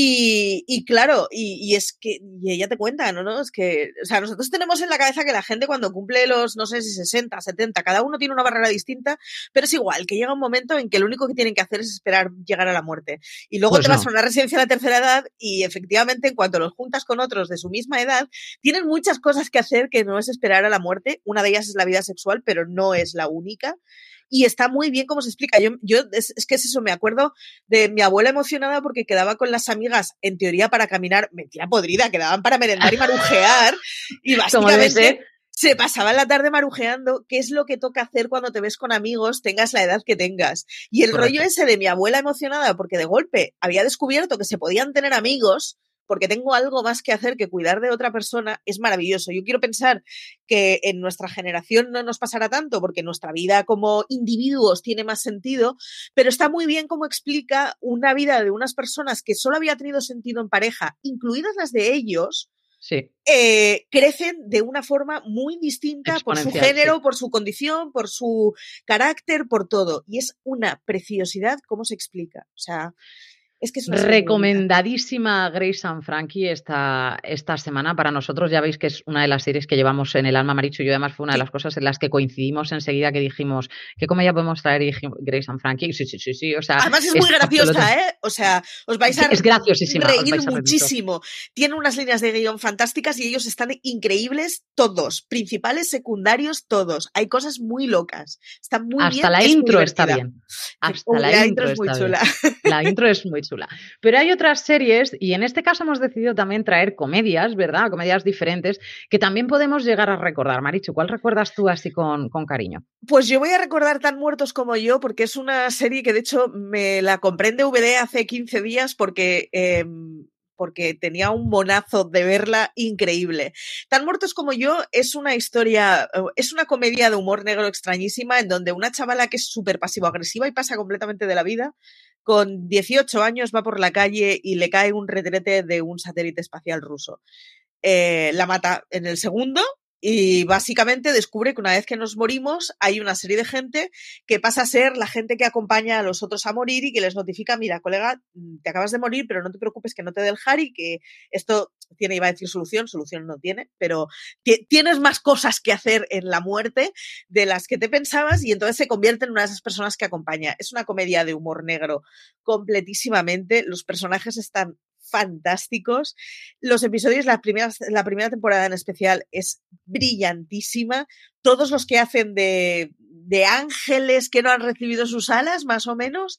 Y, y claro, y, y es que, y ella te cuenta, ¿no? ¿no? Es que, o sea, nosotros tenemos en la cabeza que la gente cuando cumple los, no sé si sesenta, setenta, cada uno tiene una barrera distinta, pero es igual, que llega un momento en que lo único que tienen que hacer es esperar llegar a la muerte. Y luego Pues te vas no. a una residencia de la tercera edad y efectivamente en cuanto los juntas con otros de su misma edad, tienen muchas cosas que hacer que no es esperar a la muerte. Una de ellas es la vida sexual, pero no es la única. Y está muy bien cómo se explica. Yo, yo es, es que es eso, me acuerdo de mi abuela emocionada porque quedaba con las amigas, en teoría, para caminar, mentira podrida, quedaban para merendar y marujear. Y básicamente se pasaba la tarde marujeando. ¿Qué es lo que toca hacer cuando te ves con amigos, tengas la edad que tengas? Y el Correcto. rollo ese de mi abuela emocionada porque de golpe había descubierto que se podían tener amigos porque tengo algo más que hacer que cuidar de otra persona, es maravilloso. Yo quiero pensar que en nuestra generación no nos pasará tanto porque nuestra vida como individuos tiene más sentido, pero está muy bien cómo explica una vida de unas personas que solo había tenido sentido en pareja, incluidas las de ellos, Sí. eh, crecen de una forma muy distinta por su género, sí. por su condición, por su carácter, por todo. Y es una preciosidad cómo se explica. O sea... Es que es una recomendadísima Grace and Frankie esta, esta semana para nosotros. Ya veis que es una de las series que llevamos en el alma, Marichu. Yo además fue una sí. de las cosas en las que coincidimos enseguida, que dijimos, ¿qué comedia podemos traer? Y dijimos, Grace and Frankie. Sí, sí, sí, sí. O sea, además es muy es graciosa, absoluta. ¿eh? O sea, os vais a es graciosísima, reír os vais a muchísimo. Tiene unas líneas de guión fantásticas y ellos están increíbles todos, principales, secundarios, todos. Hay cosas muy locas. Está muy Hasta bien. la es intro muy está bien. Hasta oh, la, la intro, intro es muy está chula. Bien. La intro es muy chula. Pero hay otras series, y en este caso hemos decidido también traer comedias, ¿verdad? Comedias diferentes, que también podemos llegar a recordar. Marichu, ¿cuál recuerdas tú así con, con cariño? Pues yo voy a recordar Tan muertos como yo, porque es una serie que de hecho me la compré en D V D hace quince días porque... Eh, porque tenía un monazo de verla increíble. Tan muertos como yo es una historia, es una comedia de humor negro extrañísima en donde una chavala que es súper pasivo-agresiva y pasa completamente de la vida, con dieciocho años va por la calle y le cae un retrete de un satélite espacial ruso. Eh, la mata en el segundo y básicamente descubre que una vez que nos morimos hay una serie de gente que pasa a ser la gente que acompaña a los otros a morir y que les notifica, mira, colega, te acabas de morir, pero no te preocupes que no te dé el Hari, que esto tiene, iba a decir solución, solución no tiene, pero tienes más cosas que hacer en la muerte de las que te pensabas y entonces se convierte en una de esas personas que acompaña. Es una comedia de humor negro completísimamente, los personajes están fantásticos. Los episodios, la primera, la primera temporada en especial es brillantísima. Todos los que hacen de, de ángeles que no han recibido sus alas, más o menos,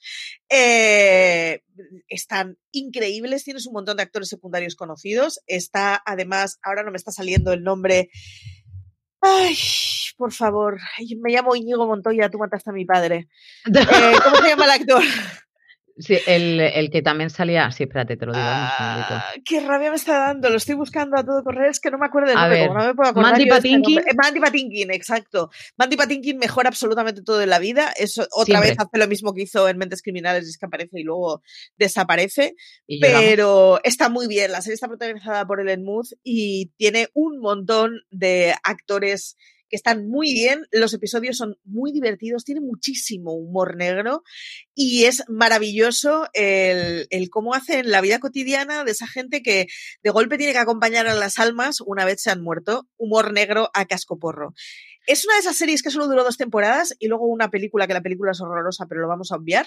eh, están increíbles. Tienes un montón de actores secundarios conocidos. Está, además, ahora no me está saliendo el nombre. Ay, por favor, me llamo Íñigo Montoya, tú mataste a mi padre. Eh, ¿Cómo se llama el actor? Sí, el, el que también salía... Sí, espérate, te lo digo. Ah, qué rabia me está dando, lo estoy buscando a todo correr, es que no me acuerdo del a nombre, ver, como no me puedo acordar Mandy yo de este Patinkin. nombre. Eh, Mandy Patinkin, exacto. Mandy Patinkin mejora absolutamente todo en la vida. Eso otra Siempre. vez hace lo mismo que hizo en Mentes Criminales, es que aparece y luego desaparece. Y pero está muy bien. La serie está protagonizada por Ellen Muth y tiene un montón de actores que están muy bien, los episodios son muy divertidos, tiene muchísimo humor negro y es maravilloso el, el cómo hacen la vida cotidiana de esa gente que de golpe tiene que acompañar a las almas una vez se han muerto. Humor negro a cascoporro. Es una de esas series que solo duró dos temporadas y luego una película, que la película es horrorosa, pero lo vamos a obviar,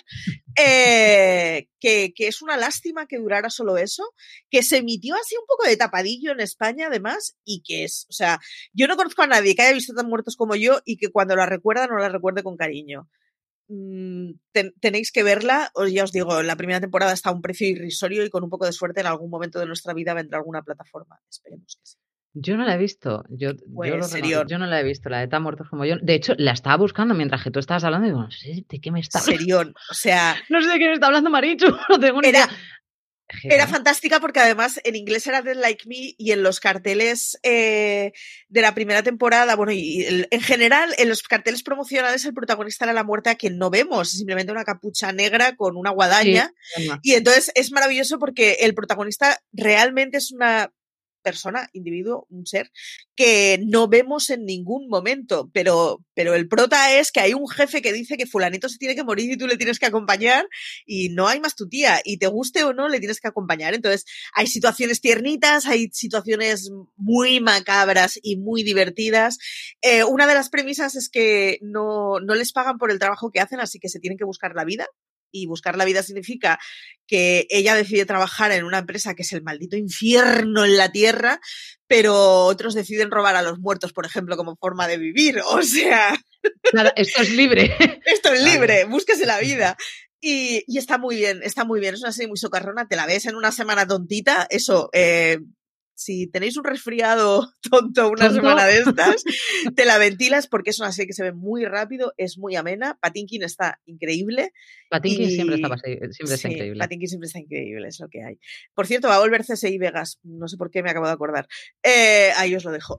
eh, que, que es una lástima que durara solo eso, que se emitió así un poco de tapadillo en España además y que es, o sea, yo no conozco a nadie que haya visto tan muertos como yo y que cuando la recuerda no la recuerde con cariño. Mm, ten, tenéis que verla, os, ya os digo, la primera temporada está a un precio irrisorio y con un poco de suerte en algún momento de nuestra vida vendrá alguna plataforma, esperemos que sí. Yo no la he visto, yo, pues, yo, lo reconozco, yo no la he visto, la de Tan Muertos como yo. De hecho, la estaba buscando mientras que tú estabas hablando y digo, no sé de qué me está hablando. Serión, o sea... no sé de qué me está hablando Marichu, no tengo ni era, idea. Era fantástica porque además en inglés era Dead Like Me y en los carteles eh, de la primera temporada, bueno, y el, en general en los carteles promocionales el protagonista era la muerte a quien no vemos, simplemente una capucha negra con una guadaña. Sí, y entonces es maravilloso porque el protagonista realmente es una persona, individuo, un ser, que no vemos en ningún momento, pero, pero el prota es que hay un jefe que dice que fulanito se tiene que morir y tú le tienes que acompañar y no hay más tu tía, y te guste o no, le tienes que acompañar. Entonces hay situaciones tiernitas, hay situaciones muy macabras y muy divertidas. Eh, una de las premisas es que no, no les pagan por el trabajo que hacen, así que se tienen que buscar la vida. Y buscar la vida significa que ella decide trabajar en una empresa que es el maldito infierno en la tierra, pero otros deciden robar a los muertos, por ejemplo, como forma de vivir. O sea... Nada, esto es libre. Esto es libre, claro. Búsquese la vida. Y, y está muy bien, está muy bien. Es una serie muy socarrona, te la ves en una semana tontita, eso... Eh, si tenéis un resfriado tonto una ¿Tonto? semana de estas, te la ventilas porque es una serie que se ve muy rápido, es muy amena. Patinkin está increíble. Patinkin y... siempre, está, siempre sí, está increíble. Patinkin siempre está increíble, es lo que hay. Por cierto, va a volver C S I Vegas, no sé por qué me acabo de acordar. Eh, ahí os lo dejo.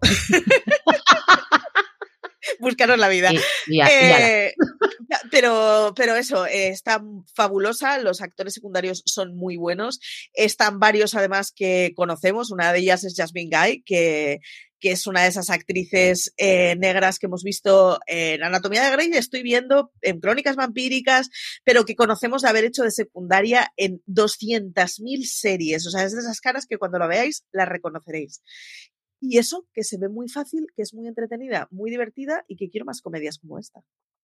Buscaros la vida. Y, y a, eh, y pero, pero eso, eh, está fabulosa, los actores secundarios son muy buenos, están varios además que conocemos, una de ellas es Jasmine Guy, que, que es una de esas actrices eh, negras que hemos visto en Anatomía de Grey, estoy viendo en Crónicas Vampíricas, pero que conocemos de haber hecho de secundaria en doscientas mil series, o sea, es de esas caras que cuando la veáis la reconoceréis. Y eso, que se ve muy fácil, que es muy entretenida, muy divertida y que quiero más comedias como esta.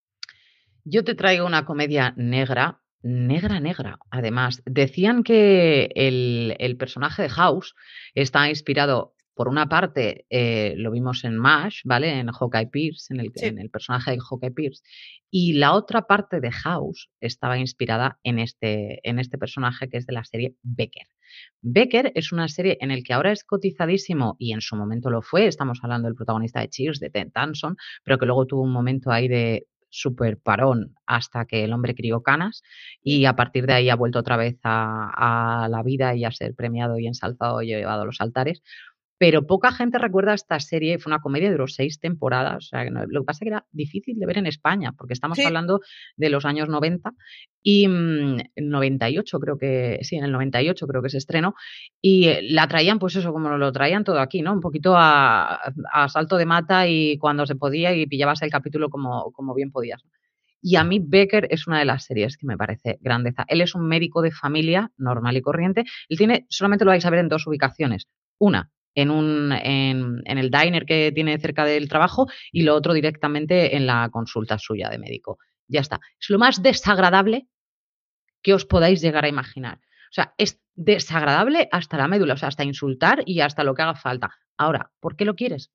Yo te traigo una comedia negra, negra, negra. Además, decían que el, el personaje de House está inspirado, por una parte, eh, lo vimos en MASH, ¿vale? En Hawkeye Pierce, en el, sí. en el personaje de Hawkeye Pierce. Y la otra parte de House estaba inspirada en este, en este personaje que es de la serie Becker. Becker es una serie en la que ahora es cotizadísimo y en su momento lo fue. Estamos hablando del protagonista de Cheers, de Ted Danson, pero que luego tuvo un momento ahí de súper parón hasta que el hombre crió canas y a partir de ahí ha vuelto otra vez a, a la vida y a ser premiado y ensalzado y llevado a los altares. Pero poca gente recuerda esta serie, fue una comedia, duró seis temporadas, o sea, no, lo que pasa es que era difícil de ver en España, porque estamos sí. hablando de los años noventa y mmm, noventa y ocho creo que, sí, en el noventa y ocho creo que se estrenó, y eh, la traían pues eso, como lo traían todo aquí, ¿no? Un poquito a, a salto de mata y cuando se podía y pillabas el capítulo como, como bien podías. Y a mí Becker es una de las series que me parece grandeza. Él es un médico de familia normal y corriente, él tiene, solamente lo vais a ver en dos ubicaciones, una, En, un, en, en el diner que tiene cerca del trabajo y lo otro directamente en la consulta suya de médico. Ya está. Es lo más desagradable que os podáis llegar a imaginar. O sea, es desagradable hasta la médula, o sea, hasta insultar y hasta lo que haga falta. Ahora, ¿por qué lo quieres?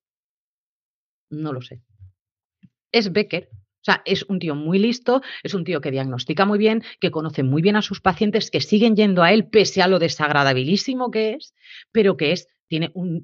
No lo sé. Es Becker. O sea, es un tío muy listo, es un tío que diagnostica muy bien, que conoce muy bien a sus pacientes, que siguen yendo a él pese a lo desagradabilísimo que es, pero que es tiene un,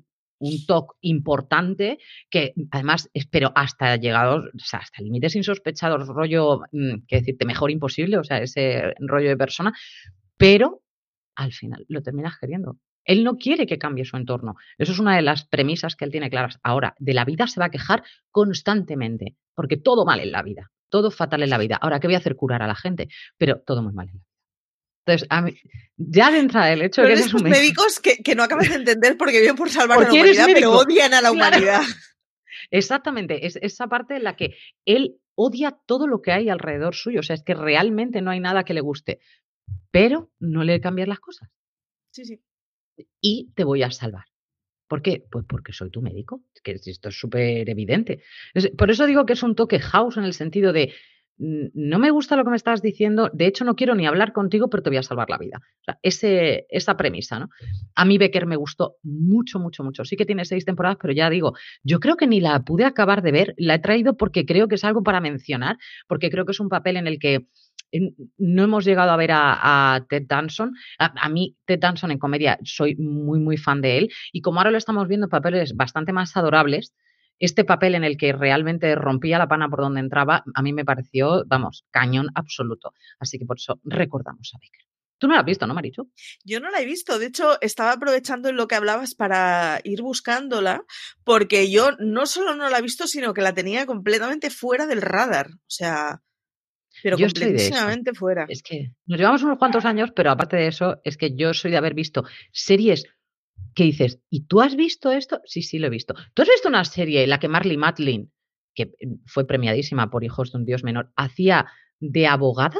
un toque importante que además, pero hasta llegados, o sea, hasta límites insospechados, rollo, qué decirte, mejor imposible, o sea, ese rollo de persona, pero al final lo terminas queriendo. Él no quiere que cambie su entorno. Eso es una de las premisas que él tiene claras. Ahora, de la vida se va a quejar constantemente, porque todo mal en la vida, todo fatal en la vida. Ahora, ¿qué voy a hacer? Curar a la gente, pero todo muy mal en la vida. Entonces, a mí, ya de entrada el hecho de que esos médicos que, que no acabas de entender porque viven por salvar a la humanidad, pero odian a la claro. humanidad. Exactamente, es esa parte en la que él odia todo lo que hay alrededor suyo. O sea, es que realmente no hay nada que le guste, pero no le cambias las cosas. Sí, sí. Y te voy a salvar. ¿Por qué? Pues porque soy tu médico. Es que esto es súper evidente. Por eso digo que es un toque House en el sentido de no me gusta lo que me estás diciendo, de hecho no quiero ni hablar contigo, pero te voy a salvar la vida. O sea, ese, esa premisa, ¿no? A mí Becker me gustó mucho, mucho, mucho. Sí que tiene seis temporadas, pero ya digo, yo creo que ni la pude acabar de ver. La he traído porque creo que es algo para mencionar, porque creo que es un papel en el que no hemos llegado a ver a, a Ted Danson. A, a mí, Ted Danson en comedia, soy muy, muy fan de él. Y como ahora lo estamos viendo en papeles bastante más adorables, este papel en el que realmente rompía la pana por donde entraba, a mí me pareció, vamos, cañón absoluto. Así que por eso recordamos a Becker. Tú no la has visto, ¿no, Marichu? Yo no la he visto. De hecho, estaba aprovechando en lo que hablabas para ir buscándola, porque yo no solo no la he visto, sino que la tenía completamente fuera del radar. O sea... Pero yo completamente de fuera. Es que nos llevamos unos cuantos años, pero aparte de eso, es que yo soy de haber visto series que dices, ¿y tú has visto esto? Sí, sí, lo he visto. ¿Tú has visto una serie en la que Marlee Matlin, que fue premiadísima por Hijos de un Dios Menor, hacía de abogada?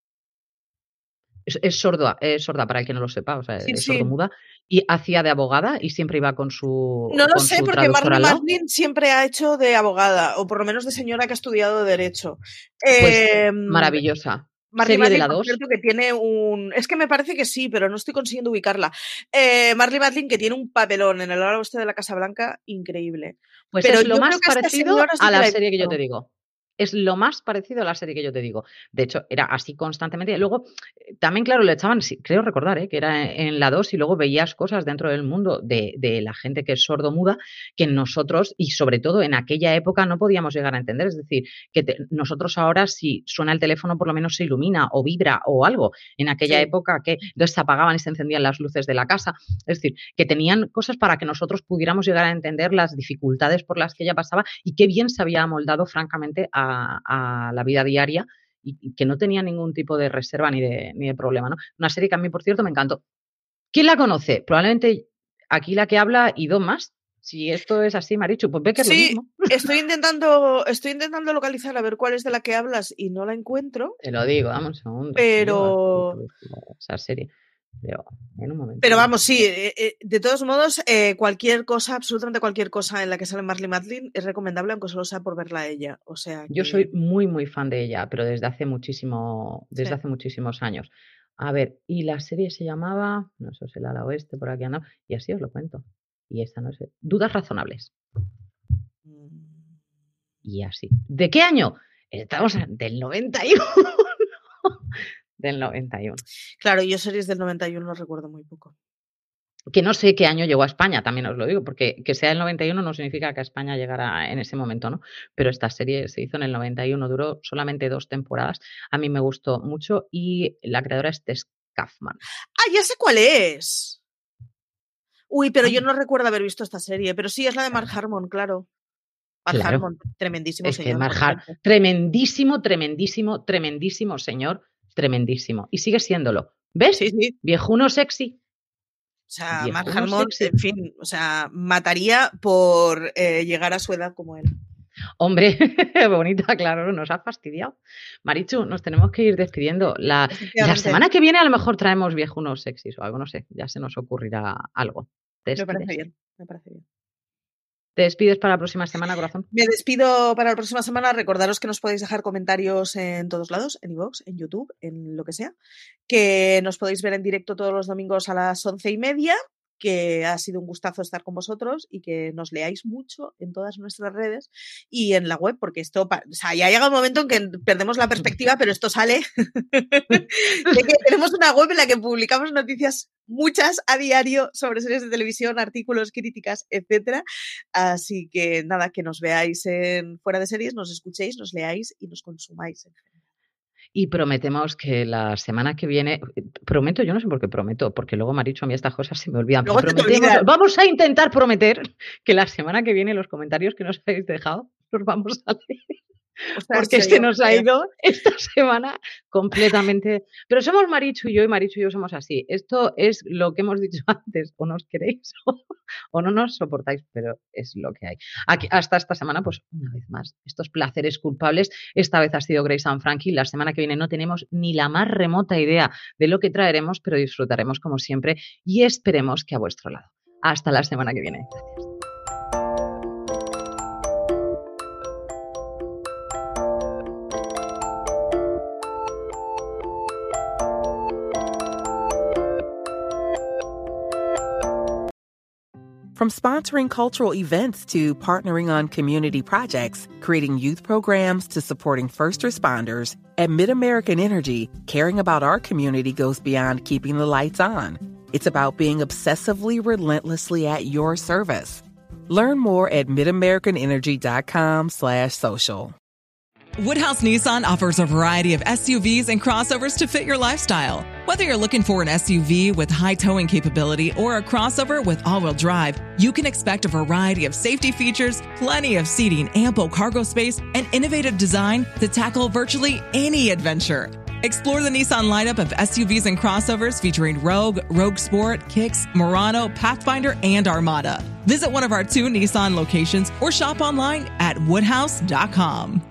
Es, es sorda, es sorda para el que no lo sepa, o sea, sí, es sí. sordomuda, y hacía de abogada y siempre iba con su No lo con sé, su porque Marlee al lado. Matlin siempre ha hecho de abogada, o por lo menos de señora que ha estudiado Derecho. Pues eh, maravillosa. Marlee Serie Matlin, de la por dos. cierto, que tiene un... Es que me parece que sí, pero no estoy consiguiendo ubicarla. Eh, Marlee Matlin, que tiene un papelón en el ala oeste de la Casa Blanca, increíble. Pues pero es lo más parecido sí a la que serie que yo te digo. Es lo más parecido a la serie que yo te digo. De hecho, era así constantemente. Y luego, también, claro, le echaban, creo recordar, ¿eh? que era en la dos y luego veías cosas dentro del mundo de, de la gente que es sordomuda que nosotros, y sobre todo en aquella época, no podíamos llegar a entender. Es decir, que te, nosotros ahora, si suena el teléfono, por lo menos se ilumina o vibra o algo. En aquella sí. época, que entonces se apagaban y se encendían las luces de la casa. Es decir, que tenían cosas para que nosotros pudiéramos llegar a entender las dificultades por las que ella pasaba y qué bien se había amoldado, francamente, a A, a la vida diaria y, y que no tenía ningún tipo de reserva ni de, ni de problema, ¿no? Una serie que a mí, por cierto, me encantó. ¿Quién la conoce? Probablemente aquí la que habla y dos más. Si esto es así, Marichu, pues Becker sí, lo mismo. Estoy intentando, estoy intentando localizar a ver cuál es de la que hablas y no la encuentro. Te lo digo, dame un segundo. Pero... Esa serie. Pero, en un momento. Pero vamos, sí, eh, eh, de todos modos, eh, cualquier cosa, absolutamente cualquier cosa en la que sale Marlee Matlin es recomendable, aunque solo sea por verla a ella. O sea que... Yo soy muy, muy fan de ella, pero desde hace muchísimo, desde sí. hace muchísimos años. A ver, y la serie se llamaba, no sé, el ala oeste, por aquí anda, y así os lo cuento. Y esta no sé, Dudas Razonables. Mm. Y así. ¿De qué año? Estamos del noventa y uno. Del noventa y uno. Claro, yo series del noventa y uno recuerdo muy poco. Que no sé qué año llegó a España, también os lo digo, porque que sea el noventa y uno no significa que a España llegara en ese momento, ¿no? Pero esta serie se hizo en el noventa y uno, duró solamente dos temporadas. A mí me gustó mucho y la creadora es Tess Kaufman. ¡Ah, ya sé cuál es! Uy, pero ah. yo no recuerdo haber visto esta serie, pero sí, es la de Mark Harmon, claro. Mark claro. Harmon, tremendísimo es señor. Que Mark Har- tremendísimo, tremendísimo, tremendísimo señor, tremendísimo. Y sigue siéndolo. ¿Ves? Sí, sí. Viejuno sexy. O sea, Mark Harmon, en fin, o sea, mataría por eh, llegar a su edad como él. Hombre, bonita, claro, nos ha fastidiado. Marichu, nos tenemos que ir despidiendo. La, la semana que viene a lo mejor traemos viejunos sexys o algo, no sé, ya se nos ocurrirá algo. Me parece bien, me parece bien. ¿Te despides para la próxima semana, corazón? Me despido para la próxima semana. Recordaros que nos podéis dejar comentarios en todos lados, en iVoox, en YouTube, en lo que sea. Que nos podéis ver en directo todos los domingos a las once y media. que ha sido un gustazo estar con vosotros y que nos leáis mucho en todas nuestras redes y en la web, porque esto, o sea, ya llega un momento en que perdemos la perspectiva, pero esto sale de que tenemos una web en la que publicamos noticias muchas a diario sobre series de televisión, artículos, críticas, etcétera. Así que nada, que nos veáis en Fuera de Series, nos escuchéis, nos leáis y nos consumáis en general. Y prometemos que la semana que viene, prometo, yo no sé por qué prometo, porque luego Marichu, a mí estas cosas se me olvidan. Prometemos, vamos a intentar prometer que la semana que viene los comentarios que nos habéis dejado los vamos a leer. O sea, porque se nos ha ido esta semana completamente. Pero somos Marichu y yo, y Marichu y yo somos así. Esto es lo que hemos dicho antes. O nos queréis o, o no nos soportáis, pero es lo que hay. Aquí, hasta esta semana, pues una vez más, estos placeres culpables. Esta vez ha sido Grace and Frankie. La semana que viene no tenemos ni la más remota idea de lo que traeremos, pero disfrutaremos como siempre y esperemos que a vuestro lado. Hasta la semana que viene. Gracias. From sponsoring cultural events to partnering on community projects, creating youth programs to supporting first responders, at MidAmerican Energy, caring about our community goes beyond keeping the lights on. It's about being obsessively relentlessly at your service. Learn more at midamericanenergy.com slash social. Woodhouse Nissan offers a variety of S U Vs and crossovers to fit your lifestyle. Whether you're looking for an S U V with high towing capability or a crossover with all-wheel drive, you can expect a variety of safety features, plenty of seating, ample cargo space, and innovative design to tackle virtually any adventure. Explore the Nissan lineup of S U Vs and crossovers featuring Rogue, Rogue Sport, Kicks, Murano, Pathfinder, and Armada. Visit one of our two Nissan locations or shop online at woodhouse dot com.